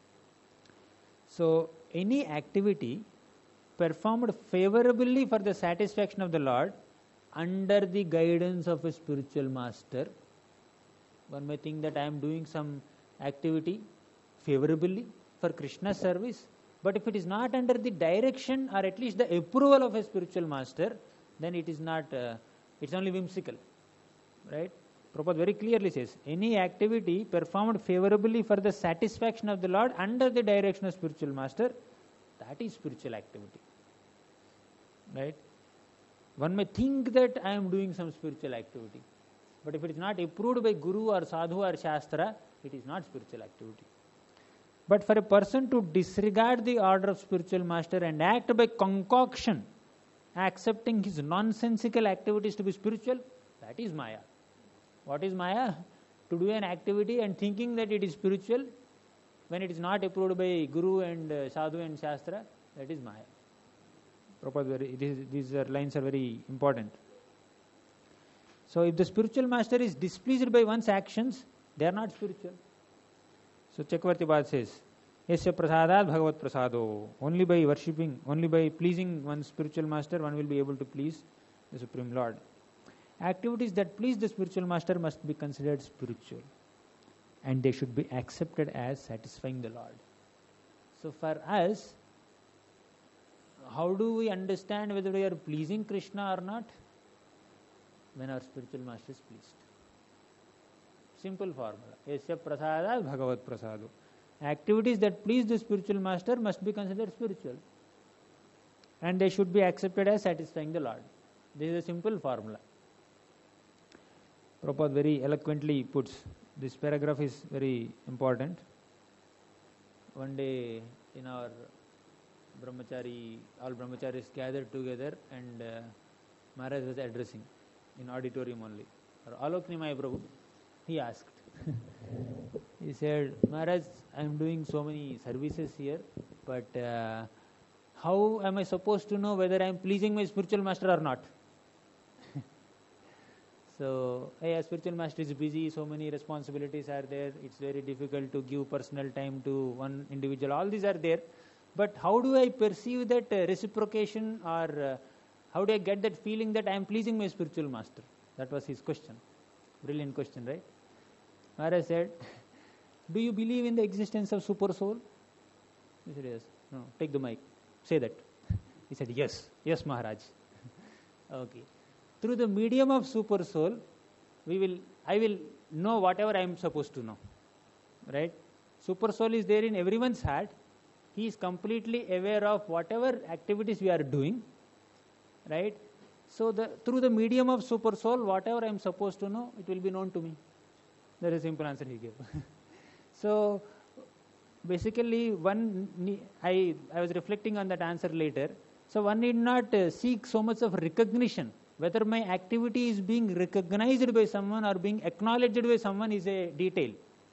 So any activity performed favorably for the satisfaction of the Lord under the guidance of a spiritual master. One may think that I am doing some activity favorably for Krishna's service, but if it is not under the direction or at least the approval of a spiritual master, then it is not, uh, it's only whimsical. Right? Prabhupada very clearly says, any activity performed favorably for the satisfaction of the Lord under the direction of spiritual master, that is spiritual activity. Right? One may think that I am doing some spiritual activity, but if it is not approved by Guru or Sadhu or Shastra, it is not spiritual activity. But for a person to disregard the order of spiritual master and act by concoction, accepting his nonsensical activities to be spiritual, that is Maya. What is Maya? To do an activity and thinking that it is spiritual when it is not approved by Guru and uh, Sadhu and Shastra, that is Maya. Prabhupada, these, these are lines are very important. So if the spiritual master is displeased by one's actions, they are not spiritual. So Chakravarti Bhatt says, Yasya prasadat bhagavat prasado. Only by worshipping, only by pleasing one's spiritual master, one will be able to please the Supreme Lord. Activities that please the spiritual master must be considered spiritual, and they should be accepted as satisfying the Lord. So for us, how do we understand whether we are pleasing Krishna or not? When our spiritual master is pleased. Simple formula. Yasya prasada bhagavat prasado. Activities that please the spiritual master must be considered spiritual, and they should be accepted as satisfying the Lord. This is a simple formula. Prabhupada very eloquently puts, this paragraph is very important. One day in our brahmachari, all brahmacharis gathered together, and uh, Maharaj was addressing in auditorium only. Or Alok Nimaya Prabhu, he asked, He said, Maharaj, I am doing so many services here, but uh, how am I supposed to know whether I am pleasing my spiritual master or not? So, hey, a spiritual master is busy, so many responsibilities are there, it's very difficult to give personal time to one individual, all these are there. But how do I perceive that uh, reciprocation, or uh, how do I get that feeling that I am pleasing my spiritual master? That was his question. Brilliant question, right? Maharaj said, do you believe in the existence of super soul? He said, yes. No, take the mic. Say that. He said, yes. Yes, Maharaj. Okay. Through the medium of super soul, we will, I will know whatever I am supposed to know. Right? Super soul is there in everyone's heart. He is completely aware of whatever activities we are doing. Right? So, the, through the medium of super soul, whatever I am supposed to know, it will be known to me. That is a simple answer he gave. So, basically, one I, I was reflecting on that answer later. So, one need not uh, seek so much of recognition. Whether my activity is being recognized by someone or being acknowledged by someone is a detail.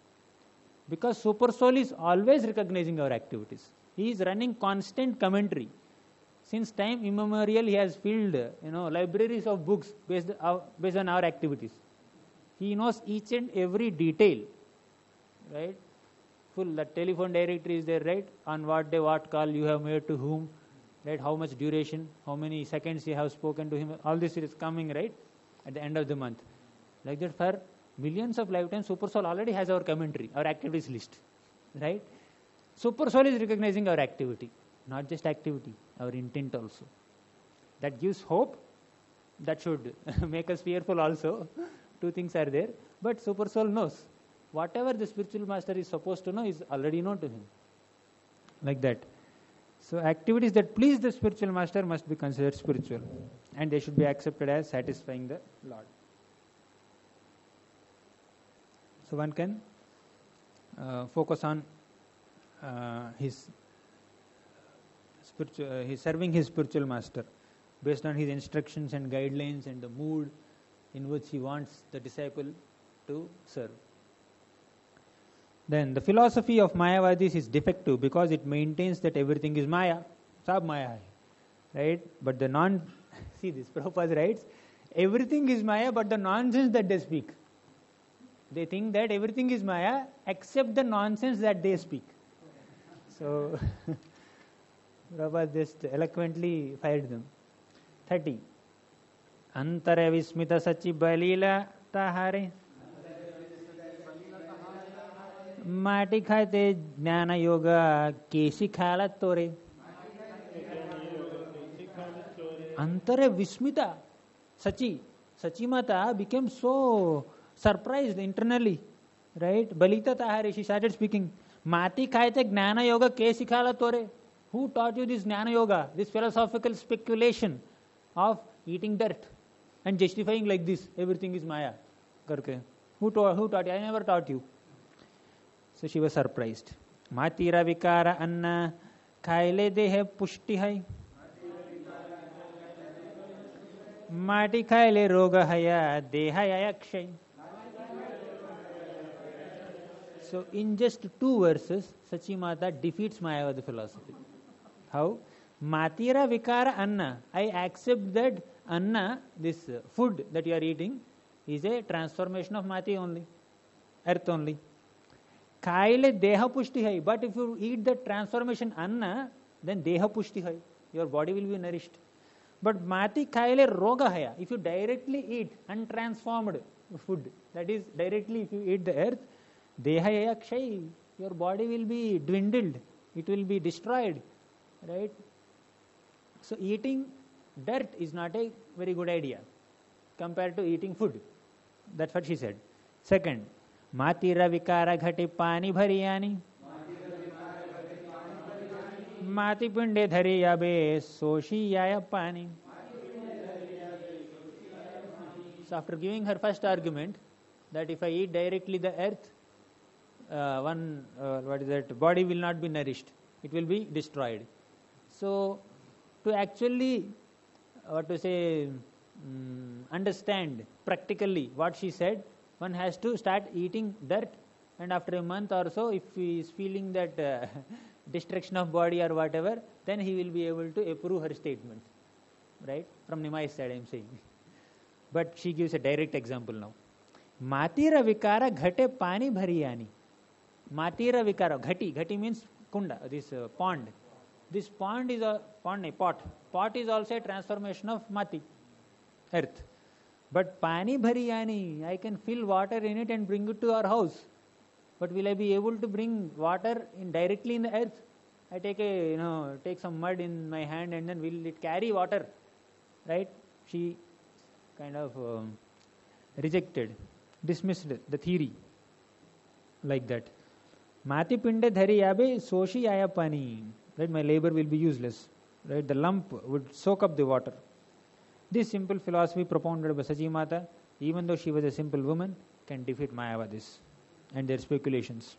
Because Super Soul is always recognizing our activities. He is running constant commentary. Since time immemorial, he has filled you know libraries of books based, uh, based on our activities. He knows each and every detail. Right? Full, the telephone directory is there, right? On what day, what call you have made to whom, right? How much duration, how many seconds you have spoken to him. All this is coming, right? At the end of the month. Like that, for millions of lifetimes, Super Soul already has our commentary, our activities list, right? Super Soul is recognizing our activity, not just activity, our intent also. That gives hope. That should make us fearful also. Two things are there. But Super Soul knows. Whatever the spiritual master is supposed to know is already known to him. Like that. So activities that please the spiritual master must be considered spiritual. And they should be accepted as satisfying the Lord. So one can uh, focus on uh, his spiritual, uh, his serving his spiritual master based on his instructions and guidelines and the mood in which he wants the disciple to serve. Then the philosophy of Mayavadis is defective because it maintains that everything is Maya. Sab Maya hai. Right? But the non... See this, Prabhupada writes, everything is Maya but the nonsense that they speak. They think that everything is Maya except the nonsense that they speak. So, Prabhupada just eloquently fired them. thirty. Antara vismita sachi balila tahare. माटी खाए ते ज्ञान योगा केसी खाला तोरे अंतरे Vismita Sachi Sachi Mata became so surprised internally, right? Balita Tahare, she started speaking. Mati Kaite Gnana Yoga Ke Sikhala Tore. Who taught you this Gnana Yoga, this philosophical speculation of eating dirt and justifying like this, everything is Maya? Karke. Who taught, who taught you? I never taught you. So she was surprised. Matira Vikara Anna Kaile Dehe Pushti Hai. Mati Kaile Roga Haya Dehaya Akshay. So in just two verses, Sachi Mata defeats Mayavada philosophy. How? Matira Vikara Anna. I accept that Anna, this food that you are eating, is a transformation of Mati only, earth only. Kaile Deha Pushti Hai. But if you eat the transformation Anna, then Deha Pushti Hai. Your body will be nourished. But Mati Kaile Roga Haya. If you directly eat untransformed food, that is directly if you eat the earth, Dehaya Kshay, your body will be dwindled. It will be destroyed. Right? So eating dirt is not a very good idea compared to eating food. That's what she said. Second, Matira Vikara Ghati Pani Bhariyani. Mati Punde Dhari Yabe Soshi Yaya Pani. So after giving her first argument that if I eat directly the earth, uh, one uh, what is that? Body will not be nourished. It will be destroyed. So to actually what to say um, understand practically what she said, one has to start eating dirt and after a month or so, if he is feeling that uh, destruction of body or whatever, then he will be able to approve her statement. Right? From Nimai's side, I am saying. But she gives a direct example now. Matira vikara ghate pani bhariyani. Matira vikara, ghati, ghati means kunda, this uh, pond. This pond is a pond, a pot. Pot is also a transformation of mati, earth. But pani bhariyani, I can fill water in it and bring it to our house. But will I be able to bring water in directly in the earth? I take a, you know, take some mud in my hand and then will it carry water? Right? She kind of um, rejected, dismissed the theory like that. Mati pinde dhari yabe soshi aya pani. Right? My labor will be useless. Right? The lump would soak up the water. This simple philosophy propounded by Sachi Mata, even though she was a simple woman, can defeat Mayavadis and their speculations.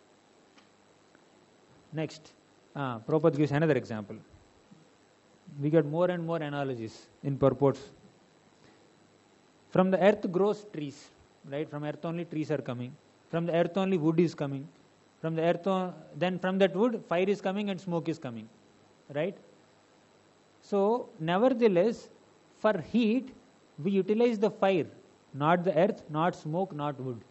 Next, ah, Prabhupada gives another example. We get more and more analogies in purports. From the earth grows trees, right? From earth only trees are coming. From the earth only wood is coming. From the earth, on, then from that wood, fire is coming and smoke is coming, right? So, nevertheless, for heat, we utilize the fire, not the earth, not smoke, not wood.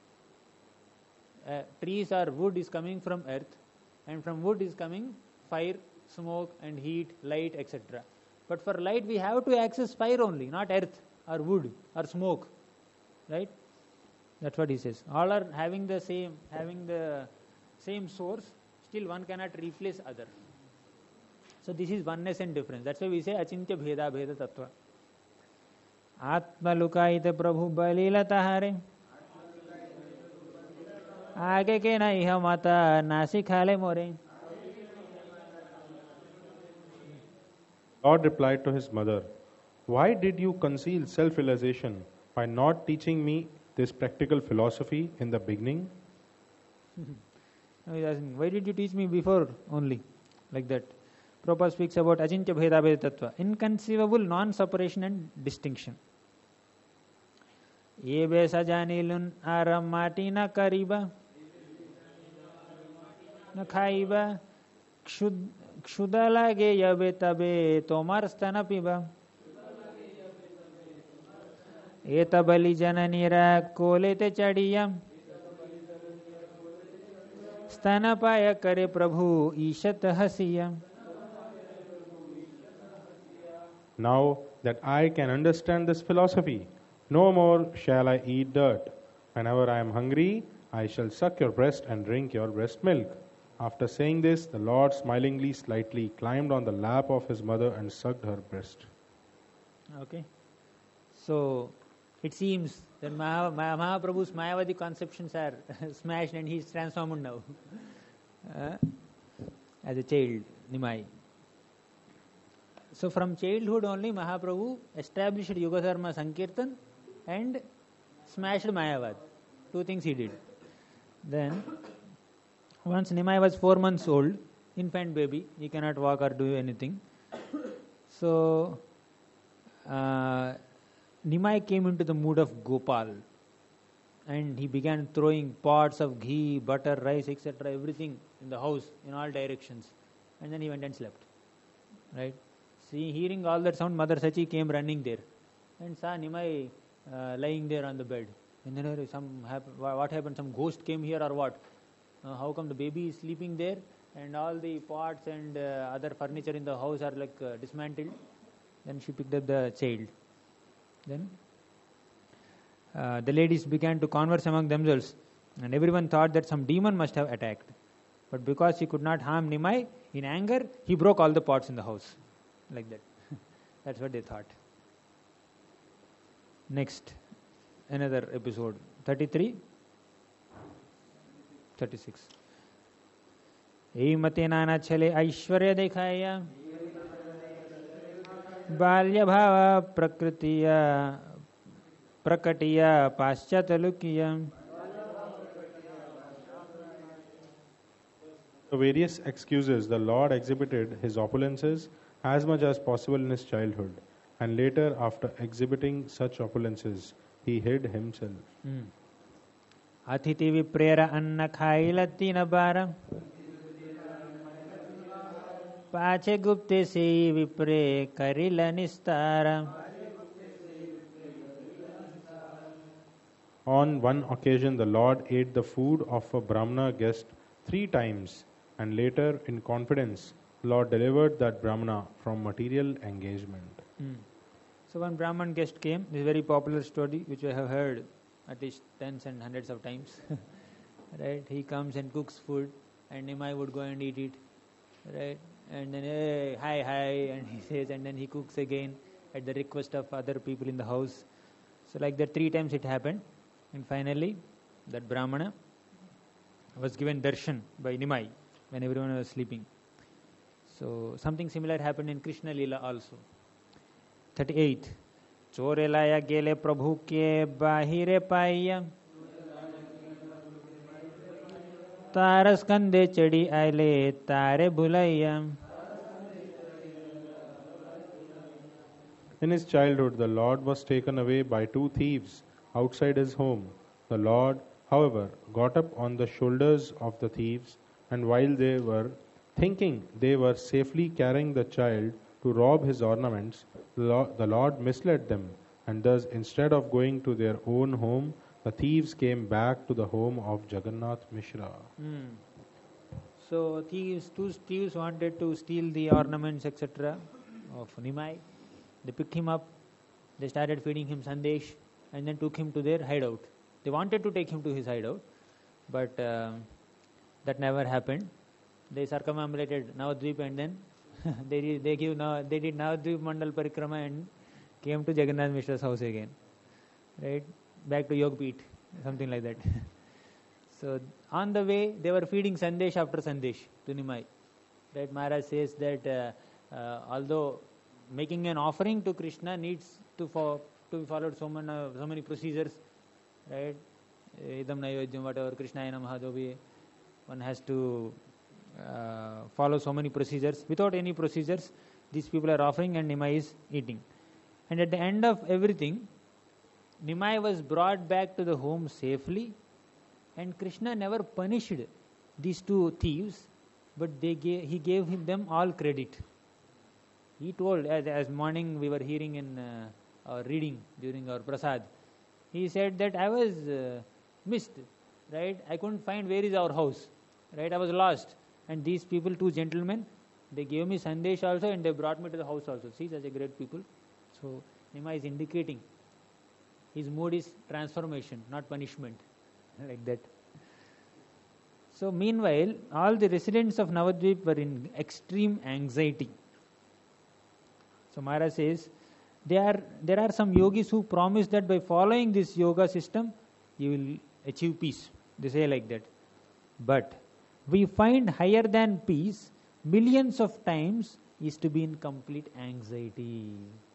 Uh, trees or wood is coming from earth, and from wood is coming fire, smoke and heat, light, et cetera. But for light, we have to access fire only, not earth or wood or smoke, right? That's what he says. All are having the same, having the same source. Still, one cannot replace other. So this is oneness and difference. That's why we say achintya bheda bheda tattva. Atma lukaite prabhu balila tahare. Aage ke na iha mata nasi khale more. Lord replied to his mother, "Why did you conceal self-realization by not teaching me this practical philosophy in the beginning?" He's asking, why did you teach me before only? Like that. Prabhupada speaks about achintya bheda bheda tattva, inconceivable non-separation and distinction. Ye besa janilun aram mati na kariba na khaiba kshuda lage yabe tabe tomar stana piba eta bali jananira kolete chadiyam stana paya kare prabhu ishat hasiya. Now that I can understand this philosophy, no more shall I eat dirt. Whenever I am hungry, I shall suck your breast and drink your breast milk. After saying this, the Lord smilingly slightly climbed on the lap of his mother and sucked her breast. Okay. So, it seems that Maha, Mahaprabhu's Mayavadi conceptions are smashed and he is transformed now. uh, as a child, Nimai. So from childhood only Mahaprabhu established Yuga Dharma Sankirtan and smashed Mayavad. Two things he did. Then, once Nimai was four months old, infant baby, he cannot walk or do anything. So, uh, Nimai came into the mood of Gopal and he began throwing pots of ghee, butter, rice, et cetera, everything in the house in all directions. And then he went and slept. Right? See, hearing all that sound, Mother Sachi came running there and saw Nimai uh, lying there on the bed. And then some hap- what happened? Some ghost came here or what? Uh, how come the baby is sleeping there and all the pots and uh, other furniture in the house are like uh, dismantled? Then she picked up the child. Then uh, the ladies began to converse among themselves and everyone thought that some demon must have attacked. But because he could not harm Nimai, in anger, he broke all the pots in the house. Like that. That's what they thought. Next, another episode. thirty-three, thirty-six. Ei mate nana chale aishwarya dekhaya balya bhava prakritiya prakatiya paschatalukiya. The various excuses the Lord exhibited his opulences as much as possible in his childhood, and later, after exhibiting such opulences, he hid himself. अतिथि विप्रेर अन्न खाइल तीन बार पाछे गुप्ते से विप्रे करिल निस्तार. On one occasion, the Lord ate the food of a Brahmana guest three times, and later, in confidence, Lord delivered that Brahmana from material engagement. Hmm. So one Brahman guest came. This is a very popular story which I have heard at least tens and hundreds of times. Right? He comes and cooks food, and Nimai would go and eat it. Right? And then, hey, hi, hi, and he says, and then he cooks again at the request of other people in the house. So like that, three times it happened. And finally, that Brahmana was given darshan by Nimai when everyone was sleeping. So something similar happened in Krishna Leela also. thirty-eight. चोरे लाया गेले प्रभु के बाहिरे पाइया तार स्कंदे चढ़ी आले तारे Bhulaiyaa. In his childhood, the Lord was taken away by two thieves outside his home. The Lord, however, got up on the shoulders of the thieves, and while they were thinking they were safely carrying the child to rob his ornaments, the Lord misled them, and thus, instead of going to their own home, the thieves came back to the home of Jagannath Mishra. Hmm. So thieves, two thieves wanted to steal the ornaments, et cetera of Nimai. They picked him up, they started feeding him sandesh, and then took him to their hideout. They wanted to take him to his hideout, but uh, that never happened. They circumambulated Navadvip, and then they did, they give now they did Navadvip Mandal Parikrama and came to Jagannath Mishra's house again. Right, back to Yogpit, something like that. So on the way, they were feeding sandesh after sandesh to Nimai. Right, Maharaj says that uh, uh, although making an offering to Krishna needs to fo- to be followed so many uh, so many procedures, right? Idam naivedyam, whatever Krishnaya Namaha, one has to uh, follow so many procedures. Without any procedures, these people are offering and Nimai is eating. And at the end of everything, Nimai was brought back to the home safely, and Krishna never punished these two thieves, but they gave, he gave him them all credit. He told, as, as morning we were hearing in uh, our reading during our prasad, he said that I was uh, missed, right? I couldn't find where is our house, right? I was lost. And these people, two gentlemen, they gave me sandesh also, and they brought me to the house also. See, such a great people. So, Nimai is indicating his mood is transformation, not punishment, like that. So, meanwhile, all the residents of Navadvip were in extreme anxiety. So Maharaj says, there are, there are some yogis who promise that by following this yoga system, you will achieve peace. They say like that. But we find higher than peace, millions of times, is to be in complete anxiety.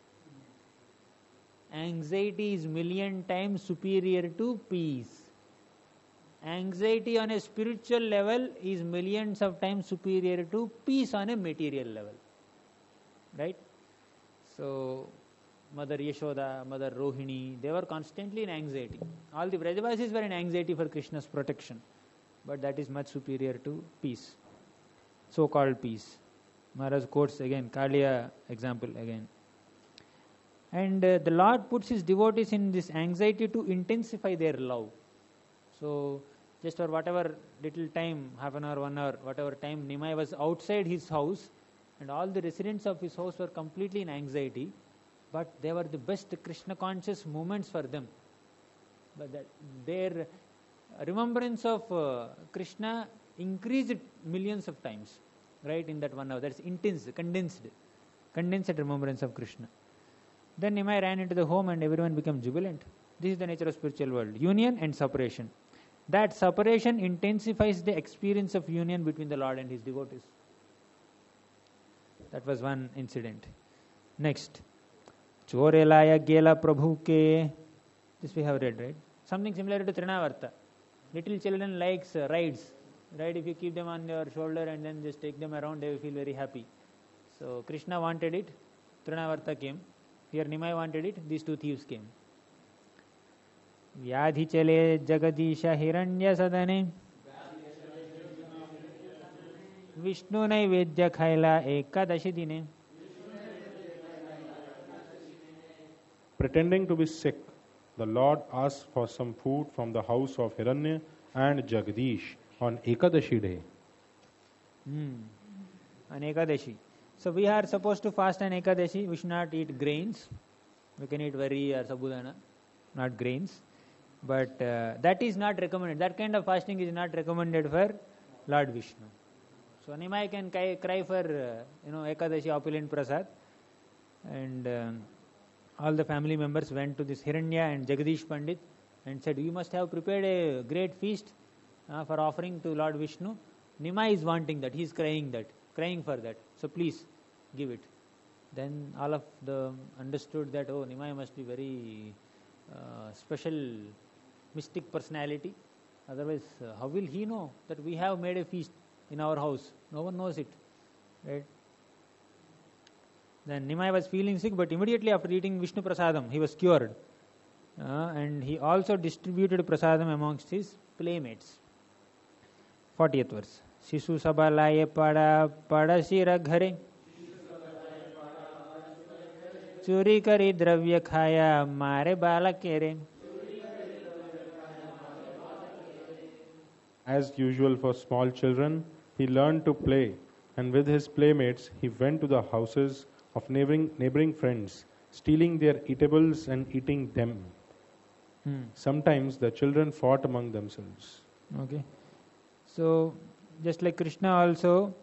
Anxiety is million times superior to peace. Anxiety on a spiritual level is millions of times superior to peace on a material level. Right? So, Mother Yashoda, Mother Rohini, they were constantly in anxiety. All the Vrajavasis were in anxiety for Krishna's protection. But that is much superior to peace. So-called peace. Maharaj quotes again, Kaliya example again. And uh, the Lord puts his devotees in this anxiety to intensify their love. So, just for whatever little time, half an hour, one hour, whatever time Nimai was outside his house, and all the residents of his house were completely in anxiety, but they were the best Krishna conscious moments for them. But that their remembrance of uh, Krishna increased millions of times, right, in that one hour. That's intense, condensed, condensed remembrance of Krishna. Then Nimai ran into the home and everyone became jubilant. This is the nature of spiritual world. Union and separation. That separation intensifies the experience of union between the Lord and his devotees. That was one incident. Next. Chore laya gela prabhu ke. This we have read, right? Something similar to Trinavarta. Little children likes uh, rides, right? If you keep them on your shoulder and then just take them around, they will feel very happy. So Krishna wanted it, Trinavarta came. Here Nimai wanted it, these two thieves came. व्याधि चले जगदीश हिरण्य सदने विष्णु नैवेद्य खायला एकादशी दिने. Pretending to be sick, the Lord asked for some food from the house of Hiranya and Jagdish on Ekadashi day. Hmm. On Ekadashi. So we are supposed to fast on Ekadashi. We should not eat grains. We can eat vari or sabudana, not grains. But uh, that is not recommended. That kind of fasting is not recommended for Lord Vishnu. So Nimai can cry for uh, you know Ekadashi opulent prasad, and uh, all the family members went to this Hiranya and Jagadish Pandit and said, "You must have prepared a great feast uh, for offering to Lord Vishnu. Nimai is wanting that. He is crying that, crying for that. So please give it." Then all of them understood that, oh, Nimai must be very uh, special, mystic personality. Otherwise, uh, how will he know that we have made a feast in our house? No one knows it, right? Then Nimai was feeling sick, but immediately after eating Vishnu Prasadam, he was cured. Uh, and he also distributed Prasadam amongst his playmates. fortieth verse. Shisu sabalaye pada pada shira ghare चोरी करी द्रव्य खाया मारे बालक केरे. As usual for small children, he learned to play, and with his playmates, he went to the houses of neighboring, neighboring friends, stealing their eatables and eating them. Hmm. Sometimes the children fought among themselves. Okay. So, just like Krishna also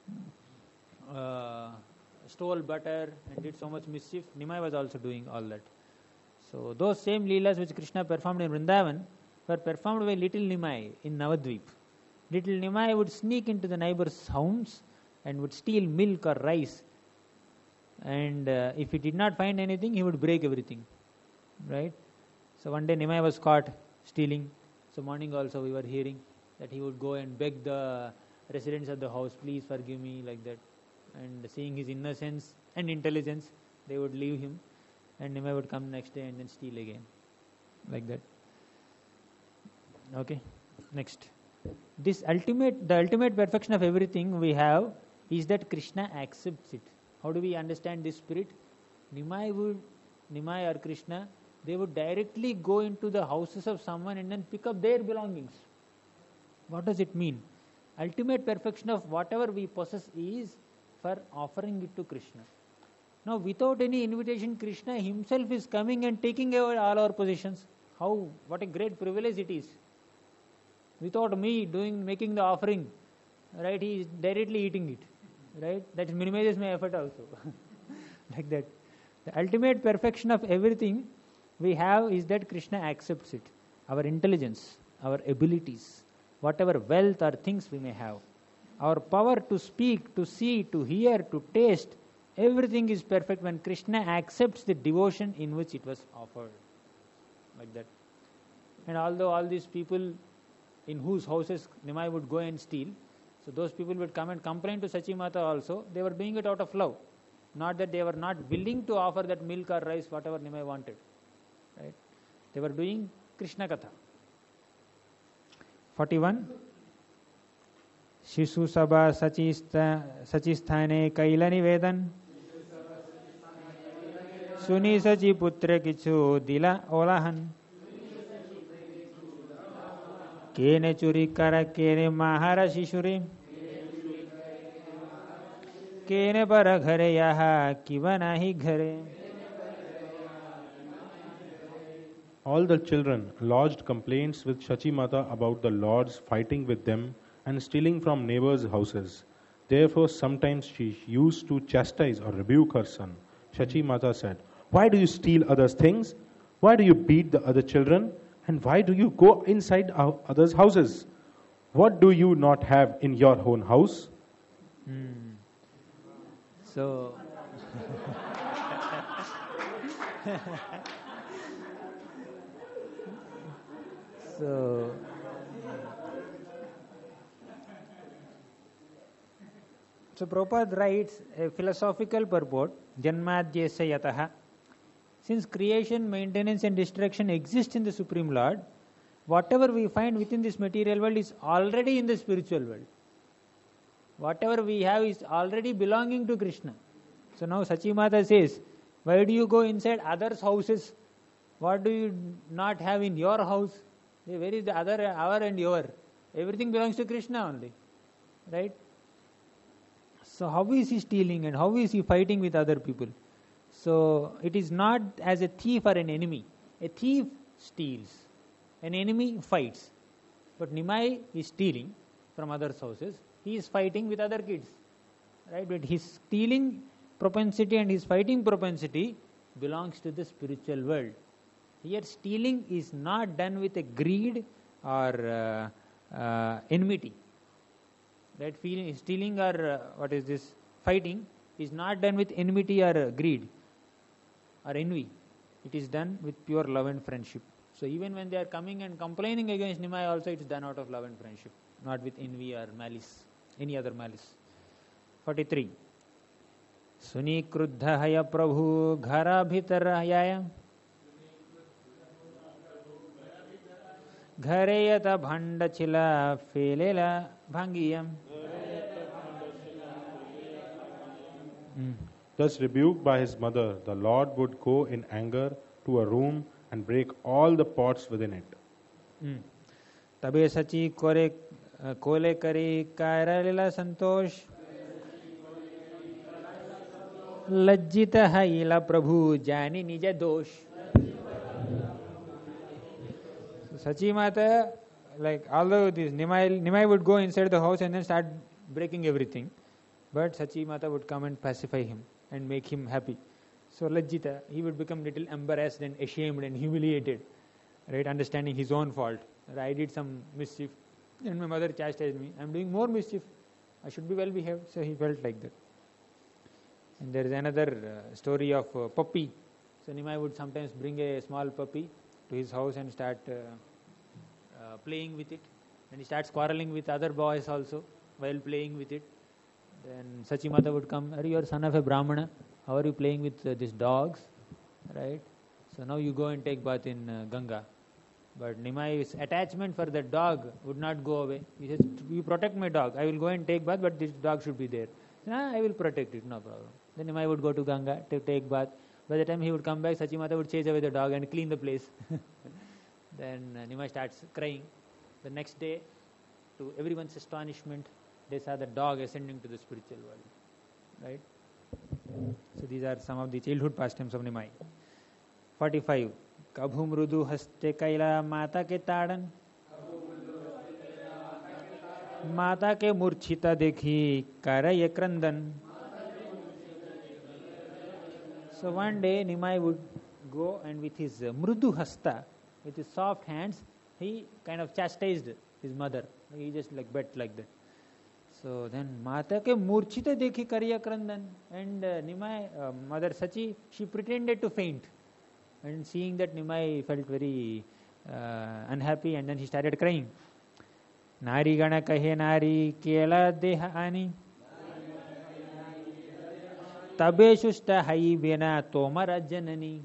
uh, stole butter and did so much mischief, Nimai was also doing all that. So, those same leelas which Krishna performed in Vrindavan were performed by little Nimai in Navadvip. Little Nimai would sneak into the neighbor's homes and would steal milk or rice. And uh, if he did not find anything, he would break everything. Right? So, one day Nimai was caught stealing. So, morning also we were hearing that he would go and beg the residents of the house, please forgive me, like that. And seeing his innocence and intelligence, they would leave him, and Nimai would come next day and then steal again, like that. Okay, next. This ultimate, the ultimate perfection of everything we have is that Krishna accepts it. How do we understand this spirit? Nimai would, Nimai or Krishna, they would directly go into the houses of someone and then pick up their belongings. What does it mean? Ultimate perfection of whatever we possess is for offering it to Krishna. Now, without any invitation, Krishna himself is coming and taking away all our possessions. How? What a great privilege it is. Without me doing, making the offering, right? He is directly eating it, right? That minimizes my effort also, like that. The ultimate perfection of everything we have is that Krishna accepts it. Our intelligence, our abilities, whatever wealth or things we may have. Our power to speak, to see, to hear, to taste, everything is perfect when Krishna accepts the devotion in which it was offered. Like that. And although all these people in whose houses Nimai would go and steal, so those people would come and complain to Sachi Mata also, they were doing it out of love. Not that they were not willing to offer that milk or rice, whatever Nimai wanted. Right? They were doing Krishna Katha. forty-one. शिशु सभा सची स्थाने कैल निवेदन सुनी सची पुत्र किछु दिला ओलाहन केने चोरी कर केने महारा शिशुरे केने पर घरे यहा किवा नाही घरे. All the children lodged complaints with Shachi Mata about the lords fighting with them and stealing from neighbors' houses. Therefore, sometimes she used to chastise or rebuke her son. Shachi Mata said, "Why do you steal others' things? Why do you beat the other children? And why do you go inside others' houses? What do you not have in your own house?" Hmm. So, so. So Prabhupada writes a philosophical purport, Janmadhyesya yataha. Since creation, maintenance and destruction exist in the Supreme Lord, whatever we find within this material world is already in the spiritual world. Whatever we have is already belonging to Krishna. So now Sachimata says, why do you go inside others' houses? What do you not have in your house? Where is the other, our and your? Everything belongs to Krishna only. Right? So how is he stealing and how is he fighting with other people? So it is not as a thief or an enemy. A thief steals. An enemy fights. But Nimai is stealing from others' houses. He is fighting with other kids. Right? But his stealing propensity and his fighting propensity belongs to the spiritual world. Here stealing is not done with a greed or uh, uh, enmity. Right? Feeling, stealing or uh, what is this? Fighting is not done with enmity or uh, greed or envy. It is done with pure love and friendship. So even when they are coming and complaining against Nimai also, it is done out of love and friendship, not with envy or malice, any other malice. forty-three. Suni kruddha haya prabhu ghara bhitar hayaya घरे यत भंड छिला फेलेला भांगियम. Thus rebuked by his mother, the Lord would go in anger to a room and break all the pots within it. तबे सची कोरे कोले करी कायरलीला संतोष लज्जित हईला प्रभु जानी निज दोष. Sachi Mata, like although this Nimai, Nimai would go inside the house and then start breaking everything, but Sachi Mata would come and pacify him and make him happy. So Lajjita, he would become little embarrassed and ashamed and humiliated, right? Understanding his own fault. I did some mischief and my mother chastised me. I am doing more mischief. I should be well behaved. So he felt like that. And there is another uh, story of uh, puppy. So Nimai would sometimes bring a small puppy to his house and start uh, uh, playing with it. And he starts quarreling with other boys also while playing with it. Then Sachimata would come, are you a son of a Brahmana? How are you playing with uh, these dogs? Right? So now you go and take bath in uh, Ganga. But Nimai's attachment for the dog would not go away. He says, you protect my dog. I will go and take bath, but this dog should be there. Ah, I will protect it, no problem. Then Nimai would go to Ganga to take bath. By the time he would come back, Sachimata would chase away the dog and clean the place. Then uh, Nimai starts crying. The next day, to everyone's astonishment, they saw the dog ascending to the spiritual world. Right? So these are some of the childhood pastimes of Nimai. forty-five. Kabhu mrudu haste kaila mata ke tadan. Mata ke murchita dekhi karaya krandan. So one day Nimai would go and with his mrudu hasta, with his soft hands, he kind of chastised his mother. He just like bet like that. So then Mata ke murchita dekhi karya krandan. And uh, Nimai, uh, mother Sachi, she pretended to faint. And seeing that, Nimai felt very uh, unhappy and then he started crying. Nari gana kahe nari kela deha ani. Tabe shusta hai bena tomara janani.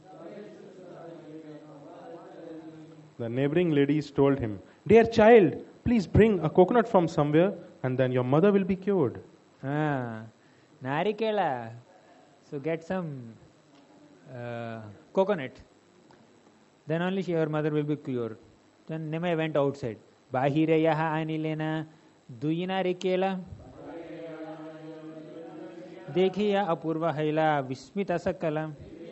The neighboring ladies told him, dear child, please bring a coconut from somewhere and then your mother will be cured. Ah, narikela. So get some uh, coconut. Then only she, her mother will be cured. Then Nimai went outside. Bahire yaha anilena duyina rikela. Dekhiya apurva haila vismita sakala.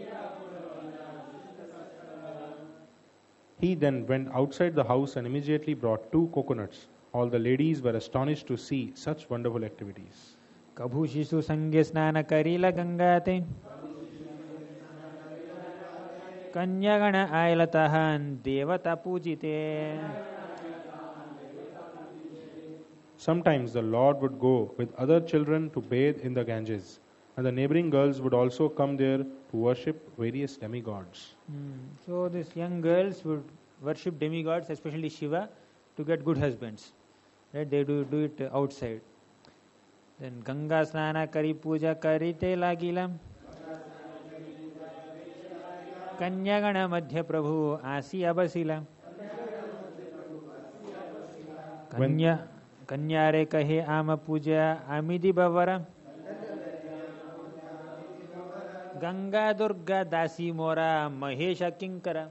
He then went outside the house and immediately brought two coconuts. All the ladies were astonished to see such wonderful activities. Kabhu shishu sangye snana karila gangate. Kanyagana ailatahan devata pujite. Sometimes the Lord would go with other children to bathe in the Ganges, and the neighboring girls would also come there to worship various demigods. Hmm. So these young girls would worship demigods, especially Shiva, to get good husbands. Right? They do do it outside. Then Ganga Snana Kari Puja Karite Lagilam. कन्यागण मध्य प्रभु आसिया बसिला कन्या कन्या रे कहे आम पूजा आमिदी बवरा गंगा दुर्गा दासी मोरा Mahesh किंकरा.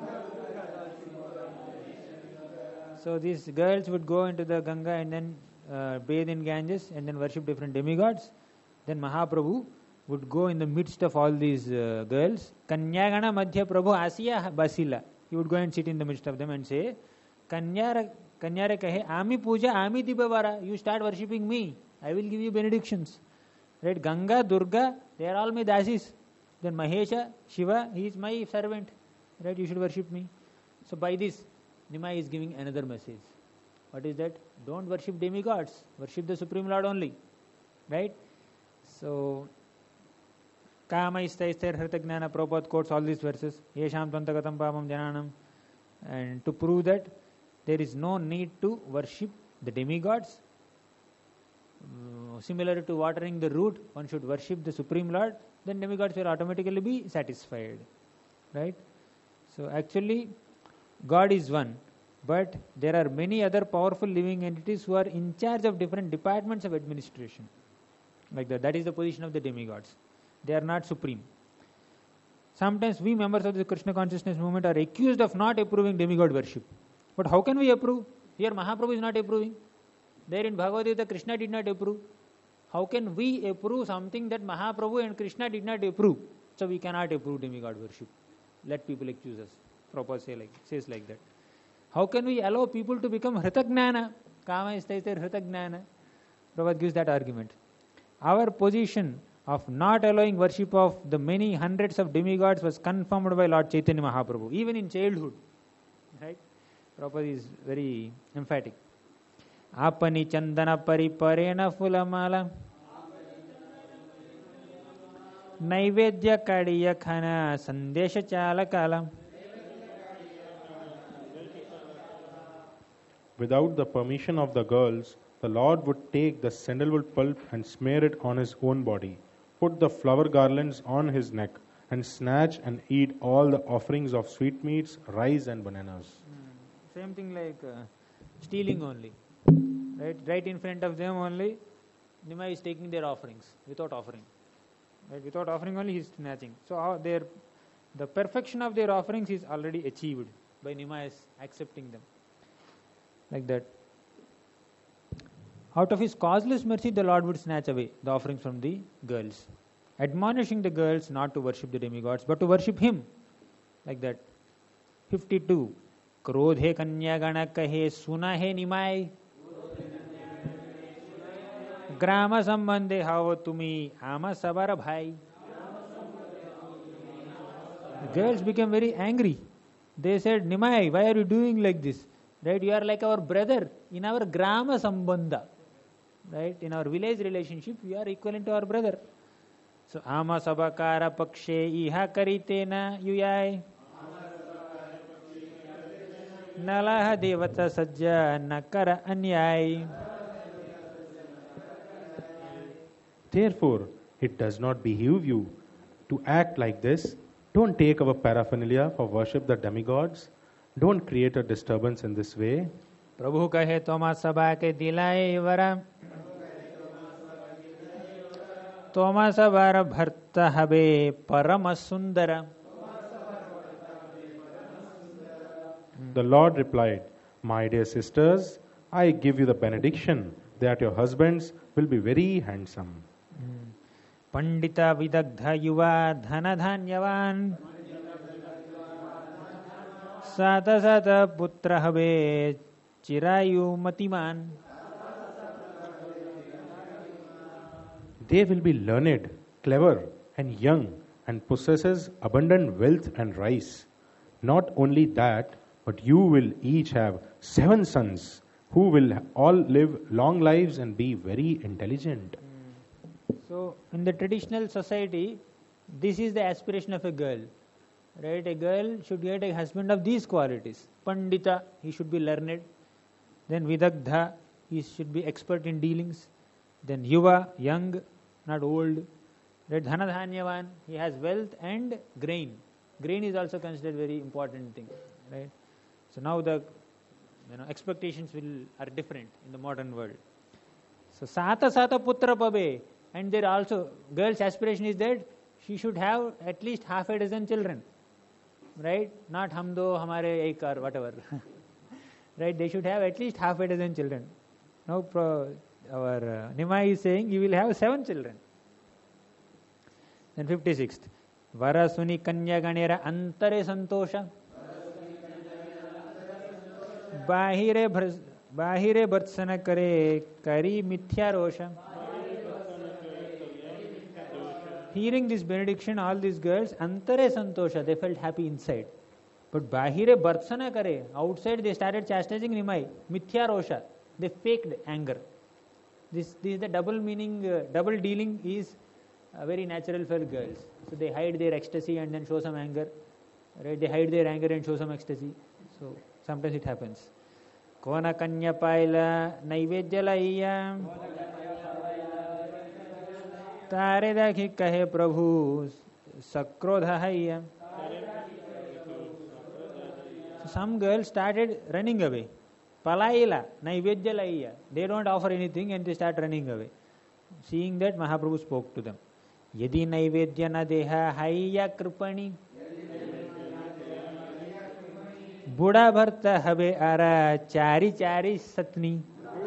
So these girls would go into the Ganga and then uh, bathe in Ganges and then worship different demigods. Then Mahaprabhu would go in the midst of all these uh, girls. Kanyagana Madhya Prabhu Asiya Basila. He would go and sit in the midst of them and say, Kanyara Kanyare kahe, Ami Puja, Ami Dibavara. You start worshipping me. I will give you benedictions. Right? Ganga, Durga, they are all my dasis. Then Mahesha, Shiva, he is my servant. Right? You should worship me. So by this, Nimai is giving another message. What is that? Don't worship demigods. Worship the Supreme Lord only. Right? So, Kama Istaistar Hritagnana, Prabhupada quotes all these verses. Yesham Tvantagatam Pamam Jananam. And to prove that there is no need to worship the demigods. Uh, similar to watering the root, one should worship the Supreme Lord, then demigods will automatically be satisfied. Right? So actually, God is one, but there are many other powerful living entities who are in charge of different departments of administration. Like that. That is the position of the demigods. They are not supreme. Sometimes we members of the Krishna consciousness movement are accused of not approving demigod worship. But how can we approve? Here Mahaprabhu is not approving. There in Bhagavad Gita Krishna did not approve. How can we approve something that Mahaprabhu and Krishna did not approve? So we cannot approve demigod worship. Let people accuse us. Prabhupada say like, says like that. How can we allow people to become Hritagnana? Kama istaistar Hritagnana. Prabhupada gives that argument. Our position of not allowing worship of the many hundreds of demigods was confirmed by Lord Chaitanya Mahaprabhu, even in childhood. Right? Prabhupada is very emphatic. Apani chandana pariparena fulamala Naivedya kadiya khana sandesha chalakala. Without the permission of the girls, the Lord would take the sandalwood pulp and smear it on his own body, put the flower garlands on his neck, and snatch and eat all the offerings of sweetmeats, rice and bananas. Mm. Same thing like uh, stealing only. Right, right in front of them only, Nimai is taking their offerings without offering. Right, without offering only he is snatching. So how their, the perfection of their offerings is already achieved by Nimai accepting them. Like that. Out of his causeless mercy, the Lord would snatch away the offerings from the girls, admonishing the girls not to worship the demigods, but to worship him. Like that. fifty-two. Krodhe kanya gana kahe suna he Nimai. Grama sambandhe hao tumi ama sabara bhai. The girls became very angry. They said, Nimai, why are you doing like this? Right? You are like our brother in our grama sambandha. Right? In our village relationship, you are equivalent to our brother. So, ama sabakara pakshe iha karitena yuyai. Nalaha devata sajja nakara anyai. Therefore, it does not behoove you to act like this. Don't take our paraphernalia for worship the demigods. Don't create a disturbance in this way. Prabhu kahe toma sabha ke dilai vara. Toma sabara bharta habe parama sundara. The Lord replied, My dear sisters, I give you the benediction that your husbands will be very handsome. Pandita vidagdha yuva dhanadhanyavan Sata sata putra habe chirayu matiman. They will be learned, clever and young and possesses abundant wealth and rice. Not only that, but you will each have seven sons who will all live long lives and be very intelligent. So, in the traditional society, this is the aspiration of a girl. Right? A girl should get a husband of these qualities. Pandita, he should be learned. Then Vidagdha, he should be expert in dealings. Then Yuva, young, not old. Right? Dhanadhanyavan, he has wealth and grain. grain is also considered very important thing, right? So now the you know expectations will are different in the modern world. So sata sata putra pabe, and there also girl's aspiration is that she should have at least half a dozen children, right? Not hum do hamare ek or whatever, right? They should have at least half a dozen children. Now pro, our uh, Nimai is saying you will have seven children. Then fifty-sixth. Varasuni kanya ganera antare santosha. Bahire bahire bharsana kare kari mithya rosha. Hearing this benediction, all these girls, antare santosha, they felt happy inside. But bahire bharsana kare, outside they started chastising Nimai. Mithya rosha, they faked anger. This, this is the double meaning, uh, double dealing is uh, very natural for girls. So they hide their ecstasy and then show some anger. Right? They hide their anger and show some ecstasy. So sometimes it happens. Kona kanya paila naivedyalayya tare dakhi kahe prabhu sakrodha hayya. So some girls started running away. Palayila, naivedyalayya. They don't offer anything and they start running away. Seeing that, Mahaprabhu spoke to them. Yadi naivedya na deha hayya kripani. Buddha bharta habe ara chari chari satni.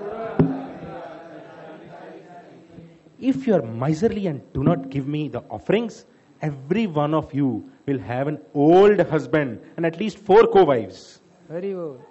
If you are miserly and do not give me the offerings, every one of you will have an old husband and at least four co-wives. Very old.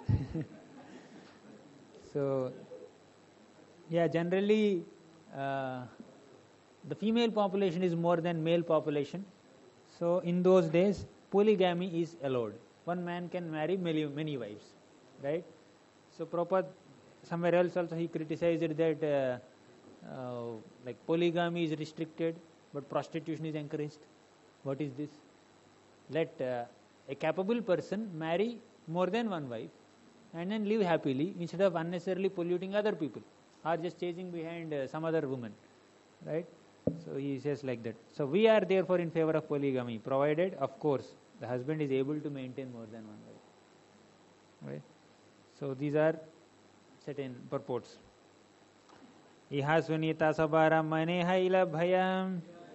So, yeah, generally uh, the female population is more than male population. So, in those days, polygamy is allowed. One man can marry many, many wives, right? So, Prabhupada, somewhere else also he criticized that uh, uh, like polygamy is restricted, but prostitution is encouraged. What is this? Let uh, a capable person marry more than one wife and then live happily instead of unnecessarily polluting other people or just chasing behind uh, some other woman, right? So he says like that. So we are therefore in favor of polygamy, provided, of course, the husband is able to maintain more than one wife, right? So these are certain purports. Iha sunita sabara mane haila bhayam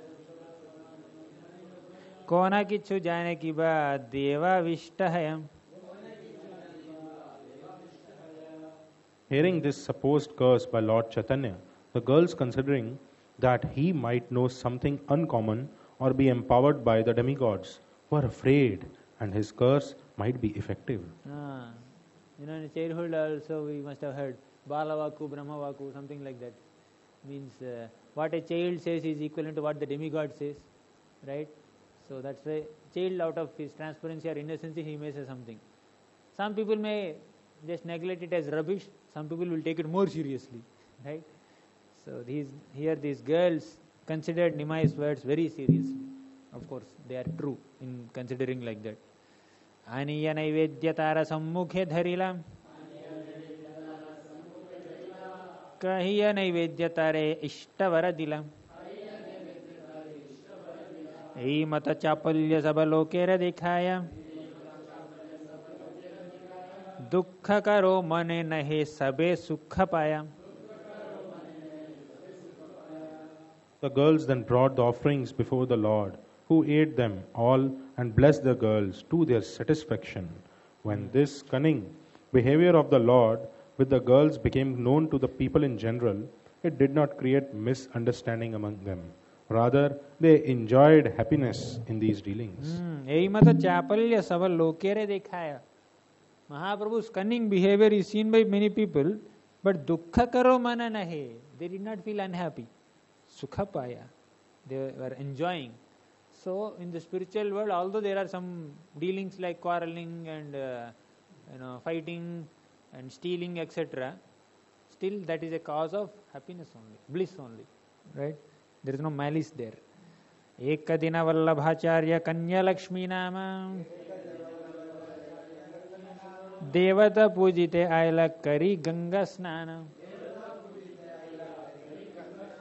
kona kichu jane ki ba deva vishtahayam. Hearing this supposed curse by Lord Chaitanya, the girls, considering that he might know something uncommon or be empowered by the demigods, were afraid and his curse might be effective. Ah, you know, in childhood also we must have heard Balavaku, Brahmavaku, something like that. Means uh, what a child says is equivalent to what the demigod says, right? So that's why child, out of his transparency or innocency, he may say something. Some people may just neglect it as rubbish. Some people will take it more seriously, right? So these here these girls considered Nimai's words very seriously. Of course, they are true in considering like that. Aniya naivedyatara sammukhe dharila kahiya naivedyatare ishtavara dila ei mata chapalya sabalokera dekhaya दुख करो मने नहे सबे सुख पाया. The girls then brought the offerings before the Lord, who ate them all and blessed the girls to their satisfaction. When this cunning behavior of the Lord with the girls became known to the people in general, it did not create misunderstanding among them. Rather, they enjoyed happiness in these dealings. Ei mata chapalya sabalokera dekhaya. Mahaprabhu's cunning behavior is seen by many people, but dukkha karo mana nahe. They did not feel unhappy. Sukha paya. They were enjoying. So, in the spiritual world, although there are some dealings like quarreling and uh, you know fighting and stealing, et cetera, still that is a cause of happiness only, bliss only, right? There is no malice there. Ekadina Vallabhacharya Kanya Lakshmi Nama Devata Pujite Aila Kari Ganga Snana.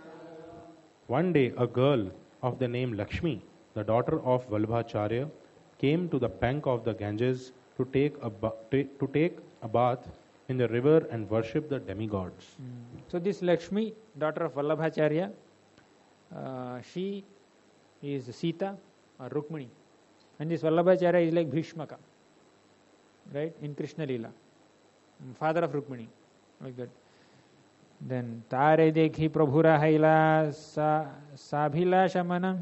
One day, a girl of the name Lakshmi, the daughter of Vallabhacharya, came to the bank of the Ganges to take a ba- ta- to take a bath in the river and worship the demigods. So this Lakshmi, daughter of Vallabhacharya, uh, she is Sita or Rukmini, and this Vallabhacharya is like Bhishmaka, right, in Krishna Leela, father of Rukmini, like that. Then Tare dekhi prabhura haila sa sabhila shamana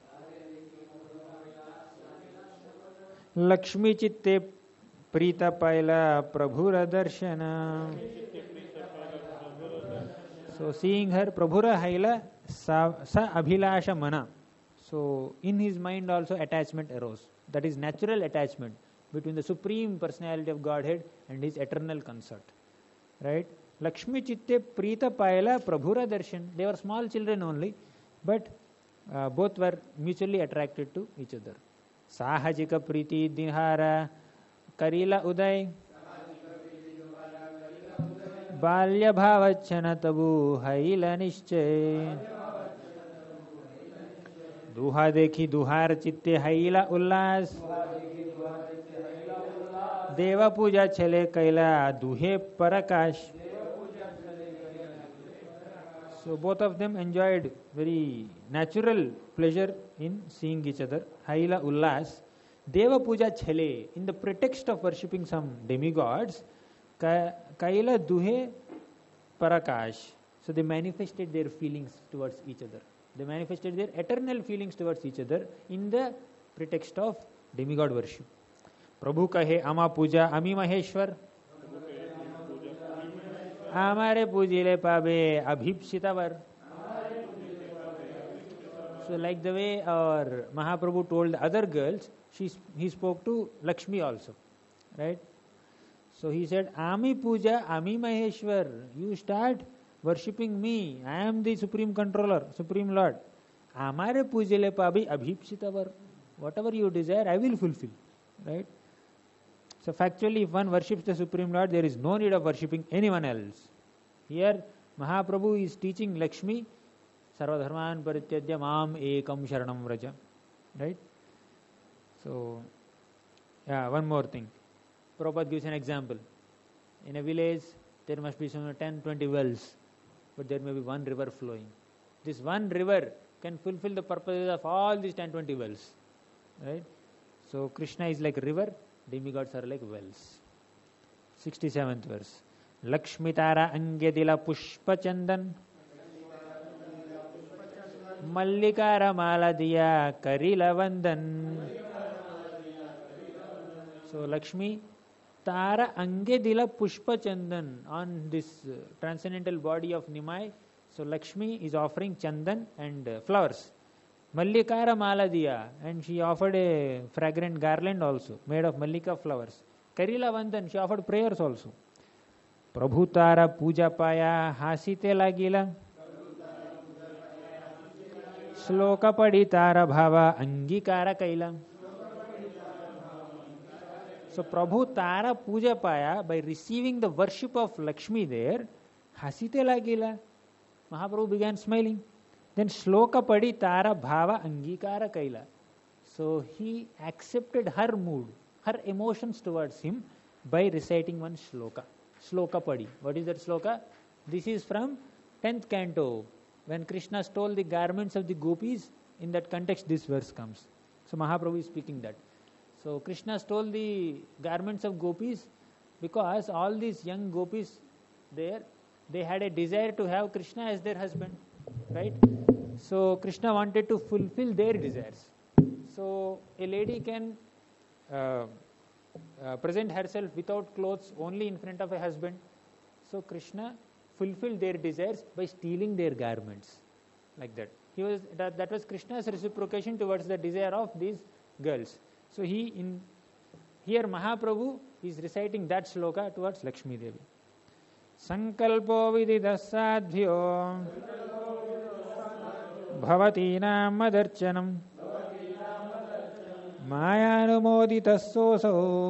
Lakshmi chitte prita paila prabhura darshana. So seeing her, Prabhura Haila sa, sa abhilasha mana. So in his mind also attachment arose. That is natural attachment between the Supreme Personality of Godhead and his eternal consort. Right? Lakshmi chitte prita paila prabhura darshan. They were small children only, but uh, both were mutually attracted to each other. Sahajika priti dihara karila uday. बाल्य भावच्छन तबु hell निश्चय दुहा देखी दुहार चित्ते हैला उल्लास देव पूजा छले कैला दुहे परकाश. So both of them enjoyed very natural pleasure in seeing each other. Haila ullas Deva puja chale, in the pretext of worshipping some demigods, Kaila duhe parakash. So they manifested their feelings towards each other. They manifested their eternal feelings towards each other in the pretext of demigod worship. Prabhu kahe ama puja ami maheshwar. Amare pujile pabe abhipsitavar. So like the way our Mahaprabhu told the other girls, she, he spoke to Lakshmi also. Right? So he said, Ami puja, Ami Maheshwar. You start worshipping me. I am the Supreme Controller, Supreme Lord. Amare pujile pabi abhipsitavar. Whatever you desire, I will fulfill. Right? So factually, if one worships the Supreme Lord, there is no need of worshipping anyone else. Here, Mahaprabhu is teaching Lakshmi, Sarvadharman parityajya mam ekam sharanam vraja. Right? So, yeah, one more thing. Prabhupada gives an example. In a village, there must be some ten, twenty wells, but there may be one river flowing. This one river can fulfill the purposes of all these ten, twenty wells. Right? So, Krishna is like a river, demigods are like wells. sixty-seventh verse. Lakshmitara angyadila pushpa chandan Mallikara mala diya karila vandan. So, Lakshmi Tara Ange Dila Pushpa Chandan, on this uh, transcendental body of Nimai. So Lakshmi is offering Chandan and uh, flowers. Mallikara Mala Diya, and she offered a fragrant garland also, made of Mallika flowers. Karila Vandan, she offered prayers also. Prabhu Tara Puja Paya Hasite Lagila Sloka Padi Tara Bhava Angikara Kaila. So Prabhu Tara Puja Paya, by receiving the worship of Lakshmi there, Hasite Lagila. Mahaprabhu began smiling. Then Shloka Padi Tara Bhava Angikara Kaila. So he accepted her mood, her emotions towards him by reciting one shloka. Shloka Padi. What is that shloka? This is from tenth canto. When Krishna stole the garments of the gopis, in that context this verse comes. So Mahaprabhu is speaking that. So Krishna stole the garments of gopis because all these young gopis there, they had a desire to have Krishna as their husband, right? So Krishna wanted to fulfill their desires. So a lady can uh, uh, present herself without clothes only in front of a husband. So Krishna fulfilled their desires by stealing their garments, like that. He was that, that was Krishna's reciprocation towards the desire of these girls. So he in here Mahaprabhu is reciting that shloka towards Lakshmi Devi. Sankalpo vididasadhyo bhavatinam madarchanam mayanumoditasoso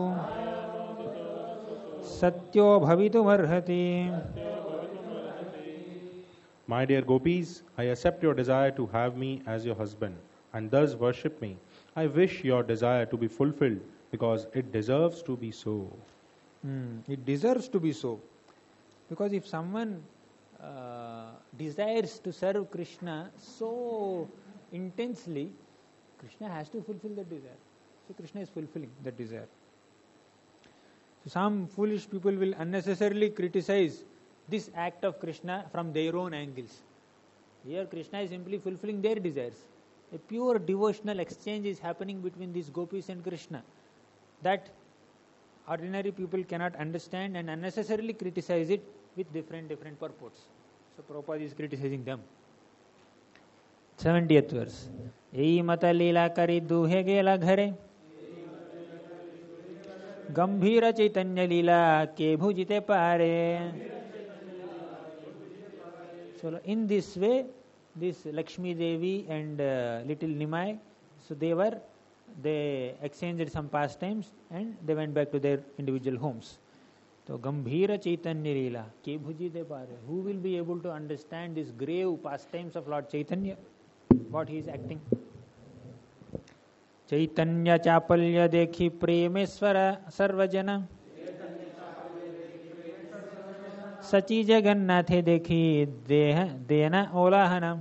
satyo bhavitumarhati. My dear gopis, I accept your desire to have me as your husband. and thus worship me. I wish your desire to be fulfilled because it deserves to be so. Hmm, it deserves to be so. Because if someone uh, desires to serve Krishna so intensely, Krishna has to fulfill that desire. So Krishna is fulfilling that desire. So some foolish people will unnecessarily criticize this act of Krishna from their own angles. Here Krishna is simply fulfilling their desires. A pure devotional exchange is happening between these gopis and Krishna. That ordinary people cannot understand and unnecessarily criticize it with different different purports. So Prabhupada is criticizing them. seventieth verse. Ei mata leela kari duhe gela ghare gambhira chaitanya leela ke bhujite pare. So in this way, this Lakshmi Devi and uh, little Nimai, so they were, they exchanged some pastimes and they went back to their individual homes. So Gambhira Chaitanya Leela, ke bhujite pare. Who will be able to understand these grave pastimes of Lord Chaitanya? What he is acting? Chaitanya Chapalya dekhi premeswara sarvajana Sachi Jagannathe dekhi deha dena olahana.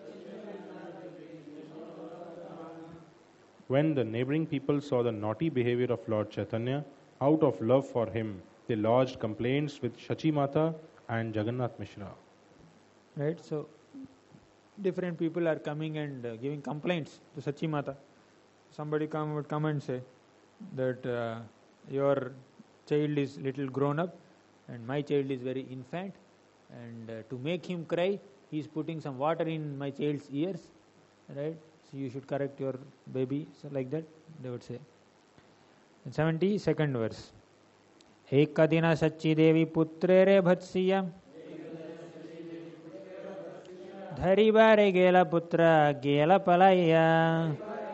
When the neighboring people saw the naughty behavior of Lord Chaitanya, out of love for him, they lodged complaints with Shachi Mata and Jagannath Mishra. Right, so different people are coming and uh, giving complaints to Sachi Mata. Somebody come would come and say that uh, your child is little grown up and my child is very infant, and uh, to make him cry, he is putting some water in my child's ears, right? So you should correct your baby, so like that they would say. And seventy-second verse. Ekadina Sachi Devi putre re bhatsiya dhari bare gela putra gela palaya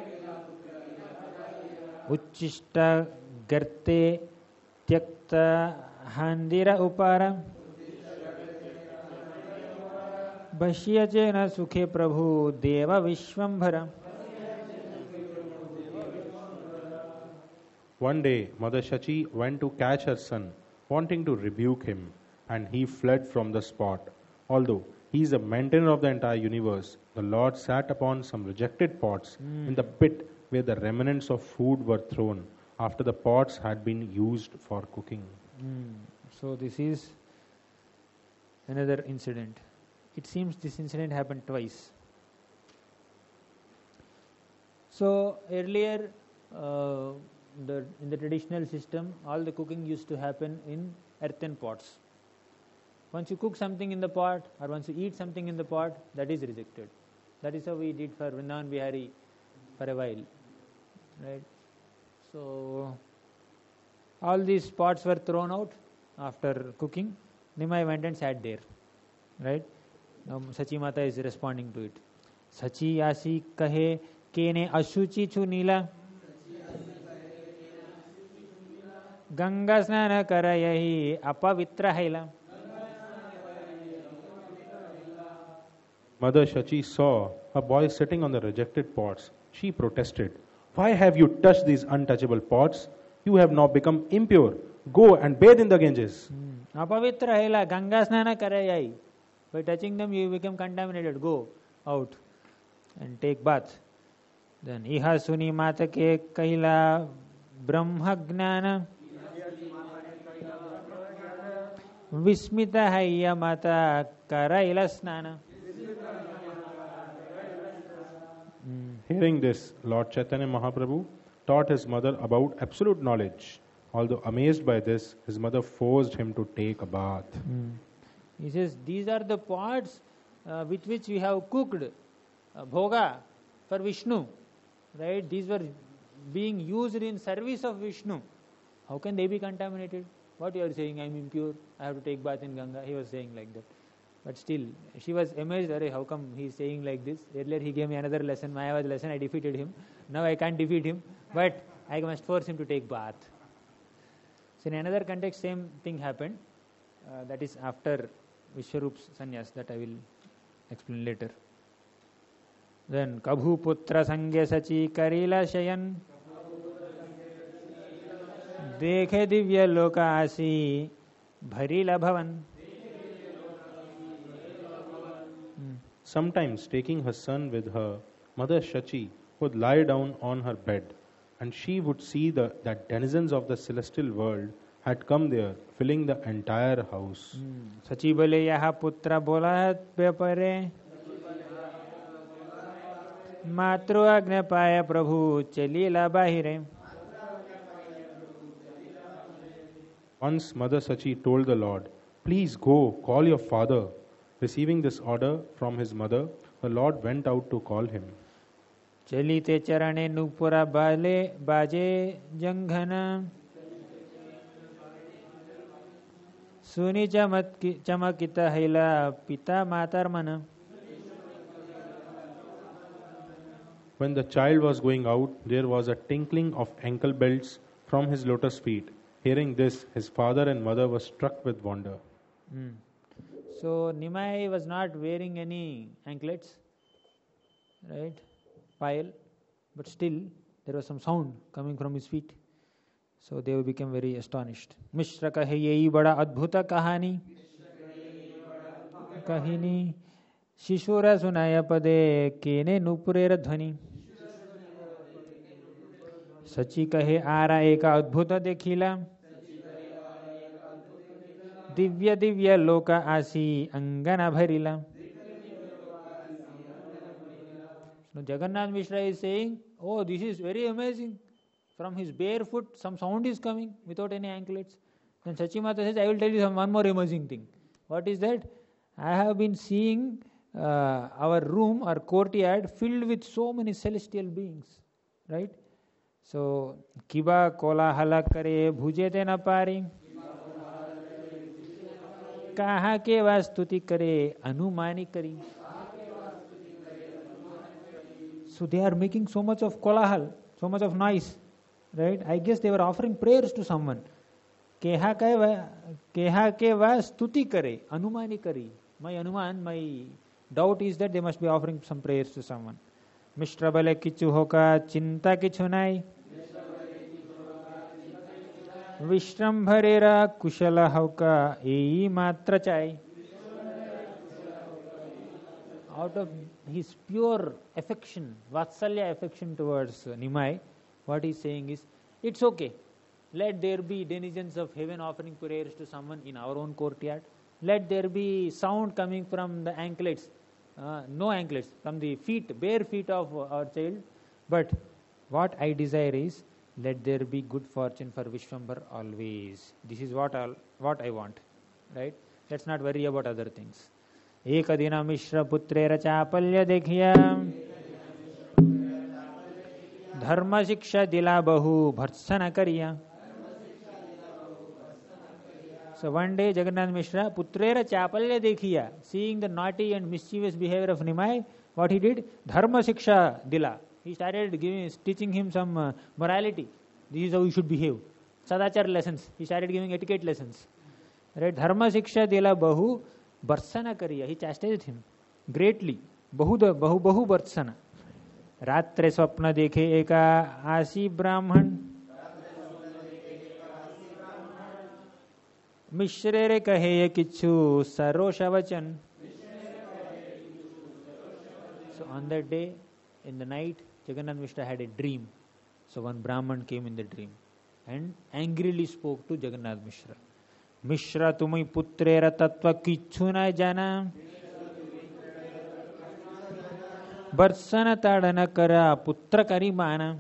uchishta garte tyakta handira upara Bhashyachena sukhe prabhu deva vishwambhara. One day, Mother Shachi went to catch her son, wanting to rebuke him, and he fled from the spot. Although he is the maintainer of the entire universe, the Lord sat upon some rejected pots mm. in the pit where the remnants of food were thrown after the pots had been used for cooking. Mm. So this is another incident. It seems this incident happened twice. So earlier, uh, the, in the traditional system, all the cooking used to happen in earthen pots. Once you cook something in the pot, or once you eat something in the pot, that is rejected. That is how we did for Vrindavan Bihari for a while, right? So all these pots were thrown out after cooking. Nimai went and sat there, right? Now Sachi Mata is responding to it. Sachi asi kahe kene ashuchi chu nila Ganga snana karayahi apavitra haila. Mother Shachi saw a boy sitting on the rejected pots. She protested, "Why have you touched these untouchable pots? You have now become impure. Go and bathe in the Ganges." Apavitra haila Ganga snana karayahi. By touching them, you become contaminated. Go out and take bath. Then iha suni mata ke kahila brahma gnana vismita hayya mata karaila snana. Hearing this, Lord Chaitanya Mahaprabhu taught his mother about absolute knowledge. Although amazed by this, his mother forced him to take a bath. Mm. He says, these are the pots uh, with which we have cooked uh, bhoga for Vishnu. Right? These were being used in service of Vishnu. How can they be contaminated? What you are saying, I am impure, I have to take bath in Ganga. He was saying like that. But still, she was amazed, Arey, how come he is saying like this? Earlier he gave me another lesson, Mayavad lesson, I defeated him. Now I can't defeat him, but I must force him to take bath. So in another context, same thing happened. Uh, that is after Vishwarup's sannyas, that I will explain later. Then Kabhu Putra Sangye Sachi Karila Shayan Dekhe Divya Loka Asi Bharila Bhavan. Sometimes, taking her son with her, Mother Shachi would lie down on her bed, and she would see the, that denizens of the celestial world had come there, filling the entire house. Sachi bole yaha putra bola vyapare matru agna paya prabhu chalila bahire. Once Mother Sachi told the Lord, "Please go, call your father." Receiving this order from his mother, the Lord went out to call him. Chalite charane nupura bale baje janghana suni chamakita haila pita matar mana. When the child was going out, there was a tinkling of ankle belts from his lotus feet. Hearing this, his father and mother were struck with wonder. Mm. So Nimai was not wearing any anklets, right? Pile, but still there was some sound coming from his feet. So they became very astonished. Mishra kahe yehi bada adbhuta kahani kahini shishura sunaya pade kene nupurera dhvani. Sachi kahe ara eka adbhuta dekhila Divya Divya Loka Asi Angana Bharila. So Jagannath Mishra is saying, oh, this is very amazing. From his bare foot, some sound is coming without any anklets. Then Sachi Mata says, I will tell you some one more amazing thing. What is that? I have been seeing uh, our room, our courtyard, filled with so many celestial beings. Right? So, Kiba Kola Halakare Bhujete na pari. कहा के वा स्तुति करे अनुमानी करी. So they are making so much of kolahal, so much of noise, right? I guess they were offering prayers to someone. केहा के वा केहा के वा स्तुति करे अनुमानी करी. My anuman, my doubt is that they must be offering some prayers to someone. मिश्र बले किचु होका चिंता किचु नाई. विश्रम्भरेरा कुशल हौका एई मात्र चाय. Out of his pure affection, vatsalya affection towards Nimai, what he is saying is, it's okay. Let there be denizens of heaven offering prayers to someone in our own courtyard. Let there be sound coming from the anklets, uh, no anklets, from the feet, bare feet of our child. But what I desire is, let there be good fortune for Vishwambar always. This is what I'll, what I want, right? Let's not worry about other things. एक दिन मिश्र पुत्रेर चापल्य देखिया धर्म शिक्षा दिला बहु भर्त्सन करिया. So one day Jagannath Mishra putrera chapalya dekhiya, seeing the naughty and mischievous behavior of Nimai, what he did? Dharma shiksha dila. He started giving, teaching him some uh, morality. This is how you should behave. Sadachar lessons. He started giving etiquette lessons. Right? Dharma shiksha dila bahu barsana kariya. He chastised him greatly. Bahu bahu bahu barsana. Ratre swapna dekhe eka asi brahman. Mishrere kahe kichu sarosha vachan. So on that day, in the night, Jagannath Mishra had a dream. So one Brahman came in the dream and angrily spoke to Jagannath Mishra. Mishra tumi putrera tattva kichu na jana. Barsana tadana kara putra karimana.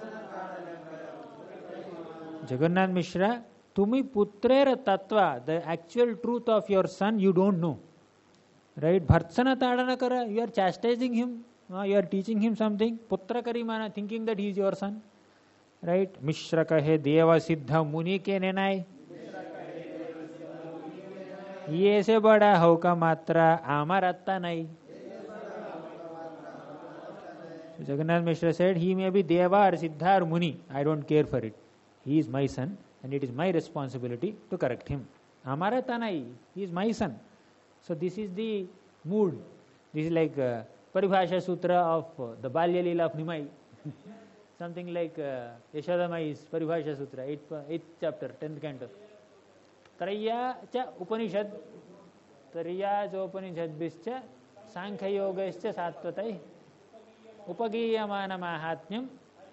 Jagannath Mishra, tumi putrera tattva, the actual truth of your son you don't know. Right? Bharsana tadana kara, you are chastising him. Uh, you are teaching him something. Putra karimana, thinking that he is your son. Right? Mishra kahe deva siddha muni ke nenai. Ye se bada hoka matra amaratta nai. So Jagannath Mishra said, he may be deva or siddha or muni. I don't care for it. He is my son and it is my responsibility to correct him. Amaratta nai. He is my son. So this is the mood. This is like uh, Paribhasha Sutra of uh, the Balya Leela of Nimai. Something like uh, Yashodamai's Paribhasha Sutra, eighth, eighth chapter, tenth canto. Traya cha Upanishad, Traya cha Upanishad bischa, Sankhya Yogascha Sattvatai, Upagiyamana Mahatmyam,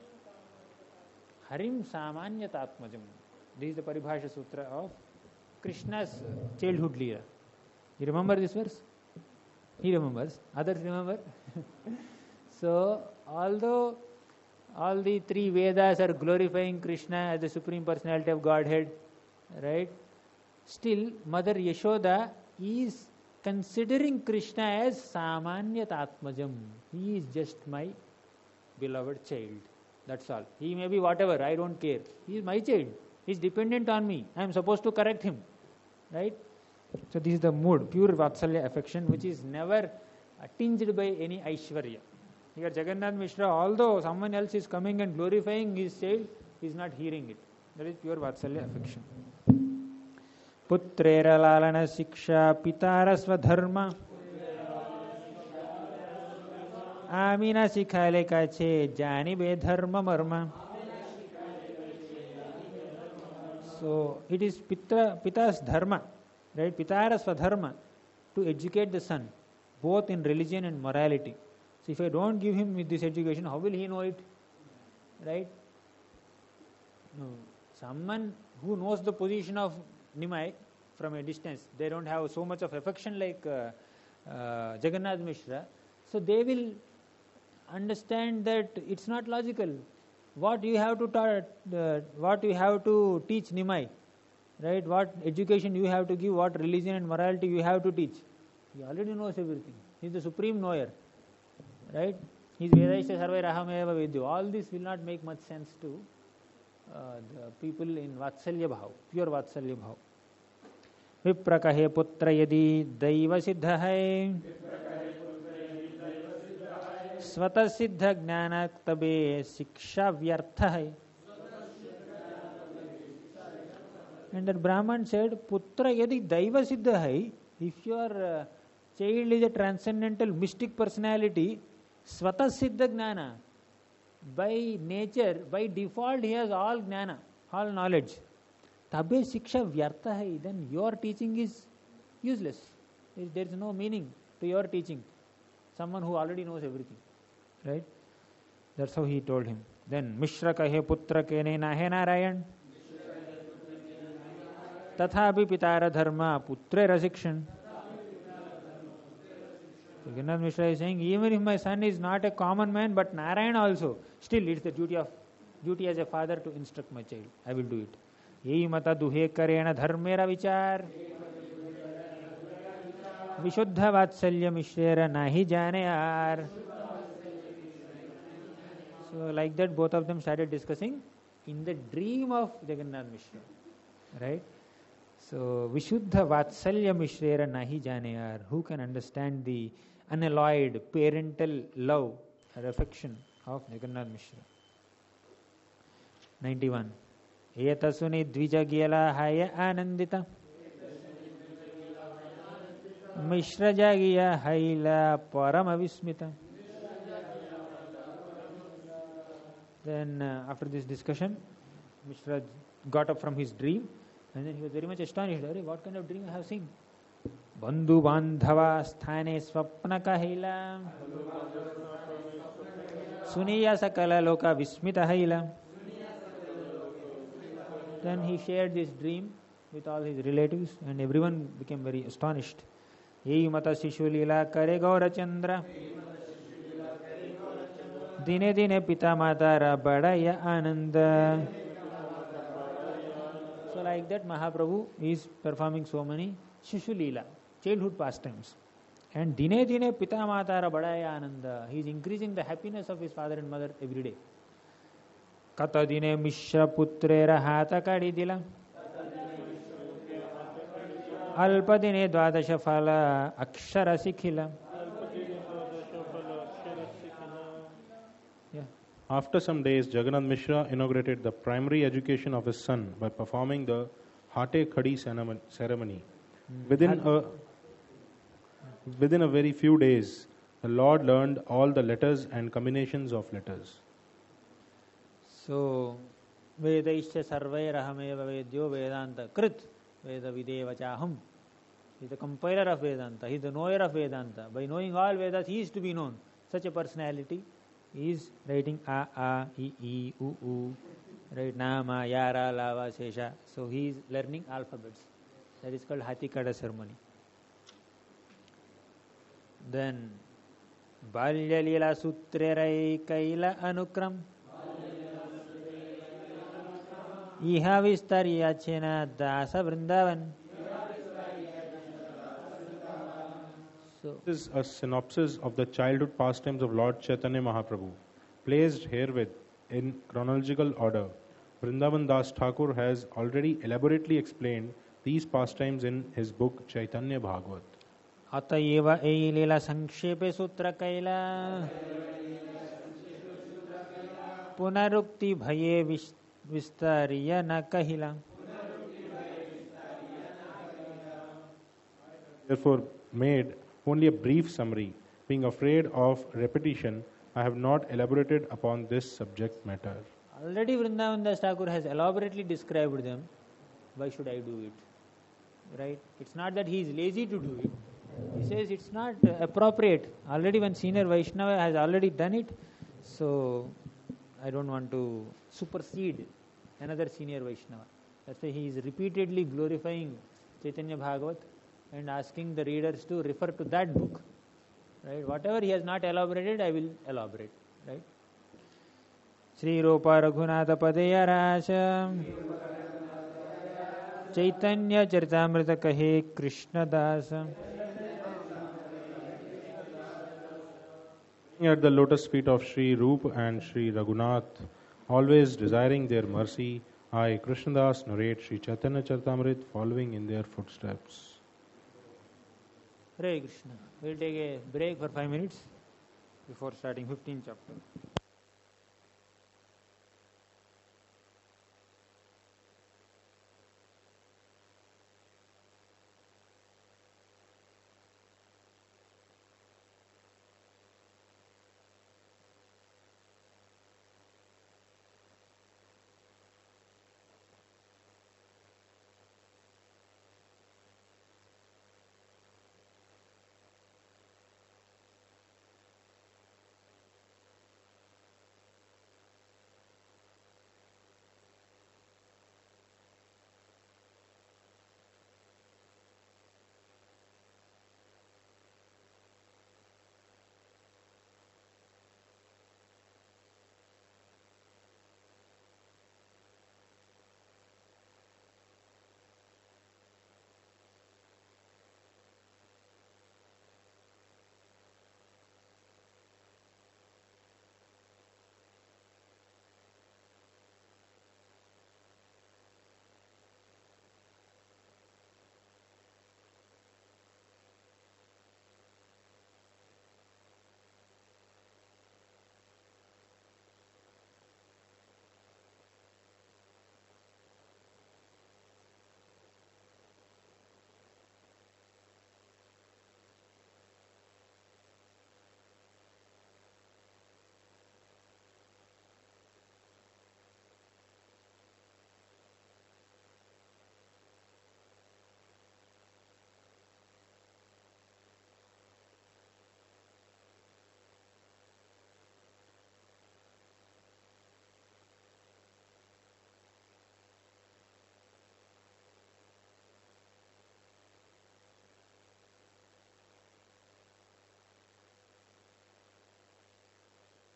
Harim Samanya Tatmajam. This is the Paribhasha Sutra of Krishna's childhood Leela. You remember this verse? He remembers. Others remember? So, although all the three Vedas are glorifying Krishna as the Supreme Personality of Godhead, right? Still, Mother Yashoda is considering Krishna as Samanya Tatmajam. He is just my beloved child. That's all. He may be whatever, I don't care. He is my child. He is dependent on me. I am supposed to correct him. Right? So this is the mood, pure Vatsalya affection, which is never tinged by any Aishwarya. Here Jagannath Mishra, although someone else is coming and glorifying his child, he is not hearing it. That is pure Vatsalya affection. Putrera lalana siksha pitara swadharma Amina sikhale kache jani be dharma marma. So it is Pitra, Pita's dharma, right? Pitara swadharma, to educate the son, both in religion and morality. So if I don't give him this education, how will he know it? Right? No. Someone who knows the position of Nimai from a distance, they don't have so much of affection like uh, uh, Jagannath Mishra, so they will understand that it's not logical. What you have to ta- uh, what you have to teach Nimai, right? What education you have to give, what religion and morality you have to teach. He already knows everything. He is the supreme knower, right? He is Vedaisha Sarvai Rahameva Vidyu. All this will not make much sense to uh, the people in Vatsalya Bhav, pure Vatsalya Bhav. Vipra kahe putra yadi daiva siddha hai स्वतः सिद्ध ज्ञान तबे शिक्षा व्यर्थ है. And that Brahman said, Putra yadi daiva siddha hai, if your uh, child is a transcendental mystic personality, svata siddha jnana, by nature, by default he has all jnana, all knowledge. Tabe shiksha vyartha hai, then your teaching is useless. There is no meaning to your teaching. Someone who already knows everything. Right? That's how he told him. Then Mishra kahe putra kene nahe Narayan tathapi pitara dharma putre rasikshan. So Jagannath Mishra is saying, even if my son is not a common man, but Narayan also, still it's the duty of duty as a father to instruct my child. I will do it. Yehi mata duhe karena dharmera vichar vishuddha vatsalya mishrera nahi jane yaar. So like that, both of them started discussing in the dream of Jagannath Mishra, right? So Vishuddha Vatsalya Mishrera Nahi Janeyar, who can understand the unalloyed parental love or affection of Jagannath Mishra. ninety-one. Etasuni Dvijagyala Haya Anandita Mishra Jagya Haila Paramavismita. Then uh, after this discussion, Mishra got up from his dream and then he was very much astonished. What kind of dream I have seen? Bandhu bandhava sthane swapna kahila suniya sakala loka vismita haila. Then he shared this dream with all his relatives and everyone became very astonished. Yehi mata shishu lila kare gaura chandra Dine dine pita matara badaya ananda. So like that Mahaprabhu is performing so many Shishu Leela, childhood pastimes. And dine dine pita matara badaya ananda. He is increasing the happiness of his father and mother every day. Kata dine mishra putrera hata kadi dila. Alpa dine dvadasha phala akshara sikhila. After some days, Jagannath Mishra inaugurated the primary education of his son by performing the Hate Khadi ceremony. Within a, within a very few days, The Lord learned all the letters and combinations of letters. So, Vedaischa Sarvairahameva Vedyo Vedanta Krit Veda Videvachaham. He is the compiler of Vedanta, he is the knower of Vedanta. By knowing all Vedas, he is to be known. Such a personality is writing A, A, I, I, U, U, right? Nama, Yara, Lava, Shesha. So he is learning alphabets. That is called Hatikada ceremony. Then, Balya Lila Sutrerai Kaila Anukram. Iha Vistariyachena Dasa Vrindavan. So, This is a synopsis of the childhood pastimes of Lord Chaitanya Mahaprabhu, placed herewith in chronological order. Vrindavan Das Thakur has already elaborately explained these pastimes in his book Chaitanya Bhagavat. अतएव एई लीला संक्षेपे सूत्र कैला पुनरुक्ति भये विस्तार्य न कहिला. Therefore, made only a brief summary. Being afraid of repetition, I have not elaborated upon this subject matter. Already Vrindavan Das Thakur has elaborately described them. Why should I do it? Right? It's not that he is lazy to do it. He says it's not appropriate. Already one senior Vaishnava has already done it. So, I don't want to supersede another senior Vaishnava. That's why he is repeatedly glorifying Chaitanya Bhagavat and asking the readers to refer to that book. Right? Whatever he has not elaborated, I will elaborate. Right? Sri Rupa Raghunatha Padeya Rasha Chaitanya Charitamrita Kahe Krishna Dasa. At the lotus feet of Sri Rup and Sri Raghunath, always desiring their mercy, I, Krishnadas, narrate Sri Chaitanya Charitamrita following in their footsteps. Hare Krishna. We'll take a break for five minutes before starting fifteenth chapter.